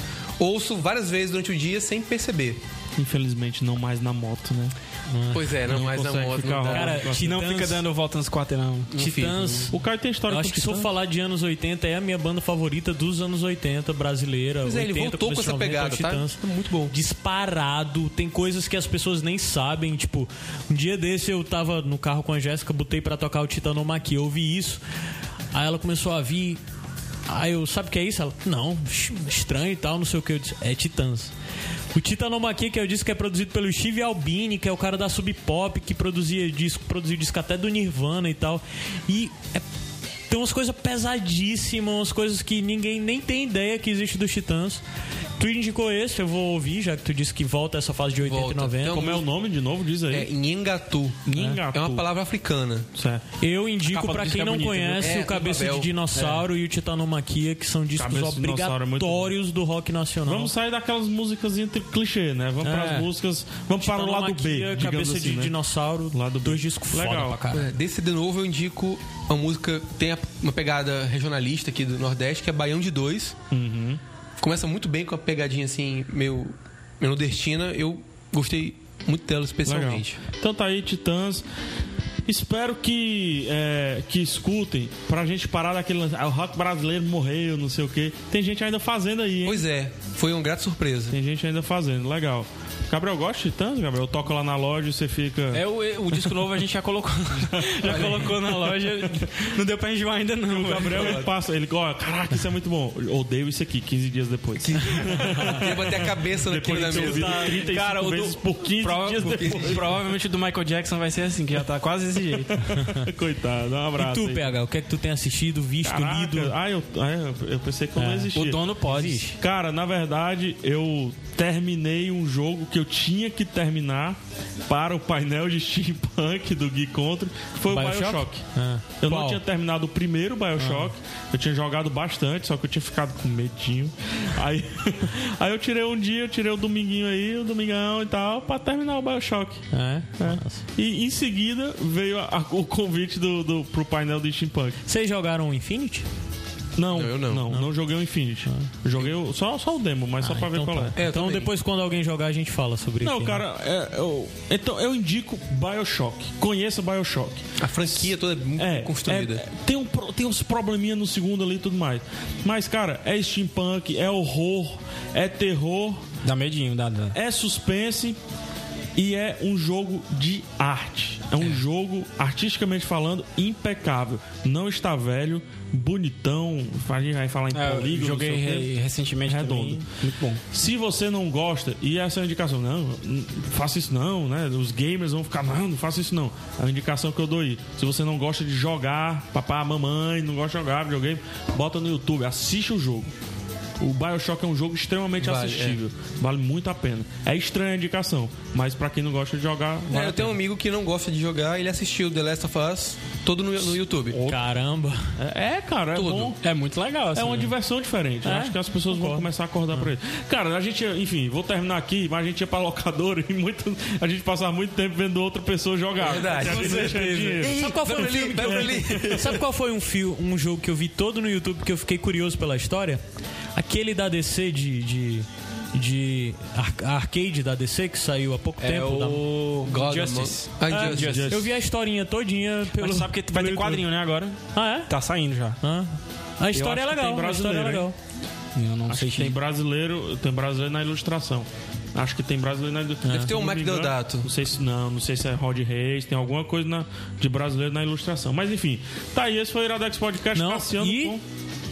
ouço várias vezes durante o dia sem perceber. Infelizmente, não mais na moto, né? Pois é, não, Não mais na consegue moto. ficar Não dá. rolando. Cara, Se não Titãs- fica dando volta nos quarteirão. Titãs. O Caio tem história Eu com acho que se eu Titãs? falar de anos oitenta, é a minha banda favorita dos anos oitenta, brasileira. Pois é, ele oitenta, voltou com começo essa de noventa, pegada, tá? Titãs. Tá muito bom. Disparado. Tem coisas que as pessoas nem sabem. Tipo, um dia desse eu tava no carro com a Jéssica, botei pra tocar o Titanomaqui. Eu ouvi isso. Aí ela começou a vir. Aí eu, sabe o que é isso? Ela, não, estranho e tal, não sei o que. Eu disse, é Titãs. O Titanomaqui, que eu disse que é produzido pelo Steve Albini, que é o cara da Sub Pop, que produzia disco, produziu disco até do Nirvana e tal. E é, tem umas coisas pesadíssimas, umas coisas que ninguém nem tem ideia que existe dos Titãs. Tu indicou esse, eu vou ouvir, já que tu disse que volta essa fase de oitenta Volta. e noventa. Então, Como é o nome de novo? Diz aí. É Nhengatu. Nhengatu. É uma palavra africana. Certo. Eu A indico capa pra do quem disco é não bonita, conhece viu? É, o Cabeça o Babel. de Dinossauro e o Titanomaquia, que são discos Cabeça de Dinossauro é muito obrigatórios do rock nacional. Vamos sair daquelas músicas entre clichê, né? Vamos É. para as músicas. Vamos para o lado B, Titanomaquia, digamos Cabeça assim, de né? Dinossauro, Lado B. dois discos Legal. foda pra caralho. É, desse C D novo eu indico uma música que tem uma pegada regionalista aqui do Nordeste, que é Baião de Dois. Uhum. Começa muito bem com a pegadinha assim, meio, meio nordestina. Eu gostei muito dela especialmente. Legal. Então tá aí, Titãs. Espero que, é, que escutem pra gente parar daquele lance. Ah, o rock brasileiro morreu, não sei o quê. Tem gente ainda fazendo aí, hein? Pois é, foi uma grata surpresa. Tem gente ainda fazendo, legal. Gabriel, gosta de Titãs, Gabriel? Eu toco lá na loja e você fica... É, o, o disco novo a gente já colocou. já colocou na loja. Não deu pra enjoar ainda, não. O Gabriel, ele passa, ele, ó, caraca, isso é muito bom. Eu odeio isso aqui, quinze dias depois. Queria bater a cabeça naquilo Depois da de ter mesa. ouvido trinta e cinco Cara, o do- vezes por quinze Prova- dias depois. Provavelmente o do Michael Jackson vai ser assim, que já tá quase desse jeito. Coitado, um E abraço. tu, aí. P H, o que é que tu tem assistido, visto, Caraca, lido? ah, eu, ah, eu, eu pensei que eu não existia. O dono pode. Cara, na verdade, eu terminei um jogo que eu tinha que terminar para o painel de steampunk do Geek Country, que foi Bioshock? o Bioshock. Ah. Eu Qual? não tinha terminado o primeiro Bioshock, eu tinha jogado bastante, só que eu tinha ficado com medinho. Aí, aí eu tirei um dia, eu tirei o dominguinho aí, o domingão e tal, pra terminar o Bioshock. É? É. E em seguida veio a- a- o convite do, do, pro painel do steampunk. Vocês jogaram o Infinity? Não, Não, eu não. não, não joguei o Infinity. Eu joguei o- só, só o demo, mas só pra ver então qual tá. é. É, eu então também. depois quando alguém jogar a gente fala sobre isso. Não, cara, é, eu, então eu indico Bioshock. Conheça Bioshock. A franquia toda é muito É, construída. é, é, tem, um, pro- tem uns probleminha no segundo ali e tudo mais. Mas, cara, é steampunk, é horror, é terror, Dá medinho, dá, dá. é suspense e é um jogo de arte. É um jogo, artisticamente falando, impecável. Não está velho, bonitão. A gente vai falar em É, eu polígono. joguei não sei o quê. re- recentemente Redondo. também. Muito bom. Se você não gosta, e essa é a indicação, não, não faça isso não, né? Os gamers vão ficar, não, não faça isso não. É a indicação que eu dou aí. Se você não gosta de jogar, papai, mamãe, não gosta de jogar videogame, bota no YouTube, assiste o jogo. O Bioshock é um jogo extremamente Vale, assistível. Vale muito a pena. É estranha a indicação, mas pra quem não gosta de jogar, vale É, a eu tenho um pena. amigo que não gosta de jogar, ele assistiu The Last of Us todo no, no YouTube. Caramba. É, é, cara, é Tudo. bom. É muito legal, assim. É uma né? diversão diferente. Eu É? acho que as pessoas vão começar a acordar por isso. Cara, a gente, enfim, vou terminar aqui, mas a gente ia pra locadora e muito, a gente passava muito tempo vendo outra pessoa jogar. Verdade. A gente Com não tinha dinheiro. Sabe qual foi um Beverly, filme que eu Beverly. vi? Sabe qual foi um, fio, um jogo que eu vi todo no YouTube que eu fiquei curioso pela história? Aquele da D C de. de, de ar- arcade da D C que saiu há pouco É tempo. da- o God Justice. Ah, É, Injustice. eu vi a historinha todinha pelo. Mas sabe que vai ter pelo quadrinho, né, agora? YouTube. Ah, é? Tá saindo já. Ah. A história é acho que legal. tem A história é brasileiro, legal. Eu não Acho sei que tem se... brasileiro, tem brasileiro na ilustração. Acho que tem brasileiro na ilustração. Deve ter um Mac Deodato. Não sei se não, não sei se é Rod Reis, tem alguma coisa na- de brasileiro na ilustração. Mas enfim, tá aí, esse foi o Iradex Podcast. Não, Cassiano e- com.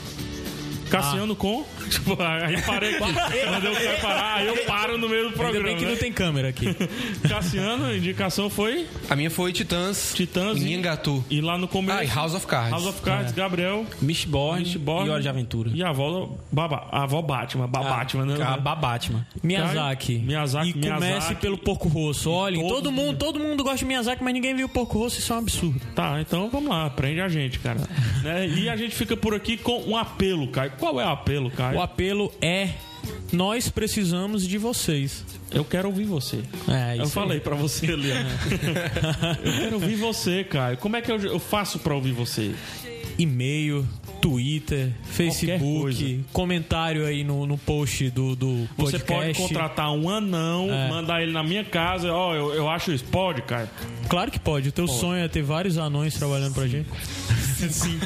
Cassiano com. Tipo, aí parei aqui. Quando eu quero parar, aí eu paro no meio do Ainda programa. bem que não né? tem câmera aqui. Cassiano, a indicação foi A minha foi Titãs, Titãs em e- Nhangatu. E lá no começo. Ah, e House of Cards. House of Cards, Gabriel. Mistborn, Mistborn e Hora de Aventura. E a avó, Baba, a avó Batman. Ba Batman, né? A Babatman. Miyazaki. Miyazaki, E comece Miyazaki. pelo Porco Rosso. Olhem, Todos todo mundo, todo mundo gosta de Miyazaki, mas ninguém viu o Porco Rosso. Isso é um absurdo. Tá, então vamos lá, aprende a gente, cara. Né? E a gente fica por aqui com um apelo, Caio. Qual é o apelo, Caio? O apelo é: nós precisamos de vocês. Eu quero ouvir você. É, Eu isso falei aí. pra você ali. ó. Eu quero ouvir você, Caio. Como é que eu, eu faço pra ouvir você? E-mail, Twitter, Facebook, coisa. comentário aí no, no post do, do Você podcast. pode contratar um anão, É. mandar ele na minha casa. Ó, eu, eu acho isso. Pode, Caio? Claro que pode. O teu sonho é ter vários anões trabalhando pra gente. Sim.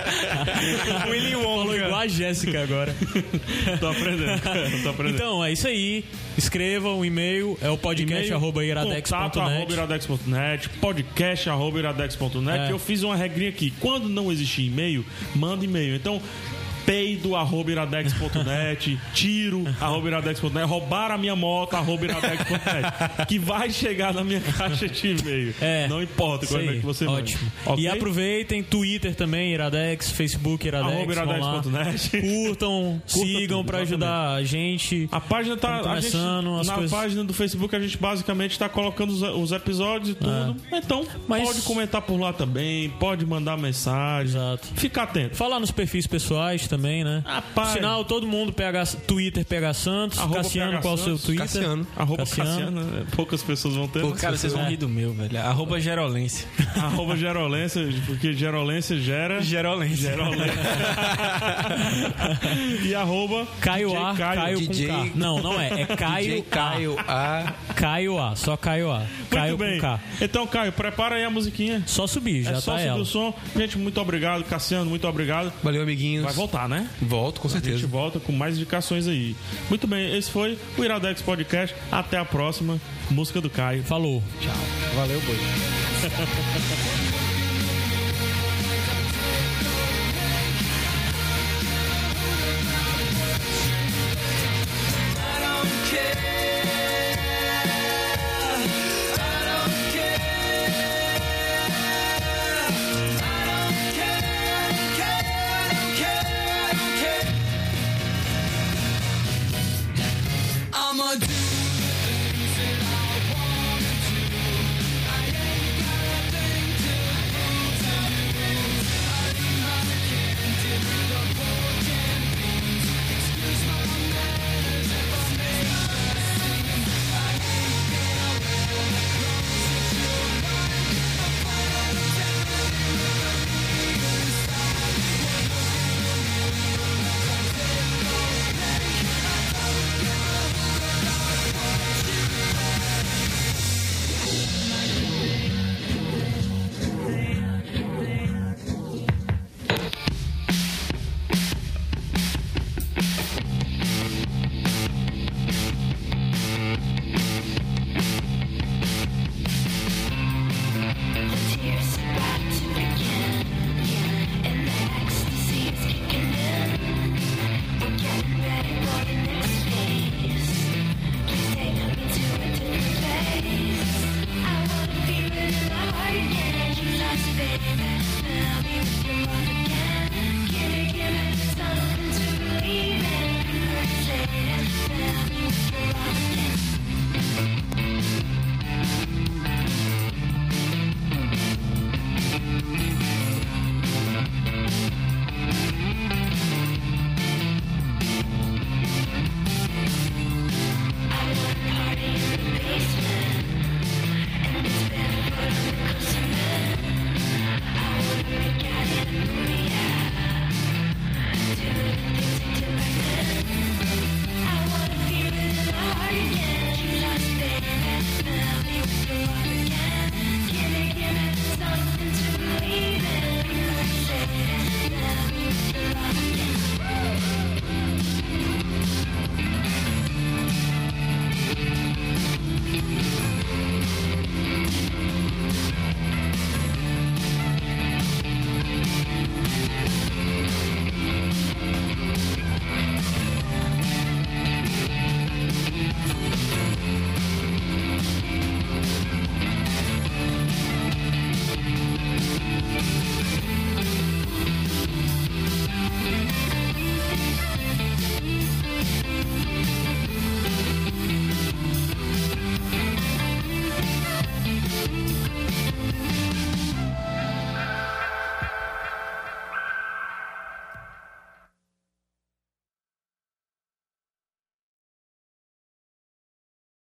Willy Wonka. Falou igual a Jéssica agora. Tô aprendendo. Tô aprendendo. Então, é isso aí. Escreva um e-mail. É o podcast E-mail, arroba iradex ponto contato arroba net. iradex ponto net, podcast arroba iradex ponto net. É. Eu fiz uma regrinha aqui. Quando não existir e-mail, manda e-mail. Então, peido arroba iradex ponto net, tiro arroba iradex ponto net, roubar a minha moto arroba iradex ponto net, que vai chegar na minha caixa de e-mail. É. Não importa Isso quando é aí. que você manda. Ótimo. Ok? E aproveitem, Twitter também, Iradex, Facebook, Iradex. Arroba vão iradex lá. ponto net. Curtam, sigam tudo, pra ajudar a gente. A página tá. Estamos A gente, começando, as na coisas- página do Facebook a gente basicamente está colocando os, os episódios e tudo. Então, Mas- pode comentar por lá também, pode mandar mensagem. Exato. Fica atento. Falar nos perfis pessoais também, né? Rapaz. Sinal, todo mundo, P H, Twitter P H Santos. Arroba Cassiano, P H qual o seu Santos. Twitter? Cassiano. Arroba Cassiano. Cassiano, né? Poucas pessoas vão ter. Pô, né? Cara, vocês vão rir do meu, velho. Arroba Gerolência. Arroba Gerolência, porque Gerolência gera. Gerolência. Gerolência. E arroba Caio D J A, Caio. Caio, D J com K. Não, não é. É Caio D J Caio A. A. Caio A, só Caio A. Caio Muito bem. com K. Então, Caio, prepara aí a musiquinha. Só subir, já é só tá subir ela. o som. Gente, muito obrigado. Cassiano, muito obrigado. Valeu, amiguinhos. Vai voltar, né? Volto, com A gente certeza. volta com mais indicações aí. Muito bem, esse foi o Iradex Podcast. Até a próxima. Música do Caio. Falou. Valeu, boi. I'ma do Thank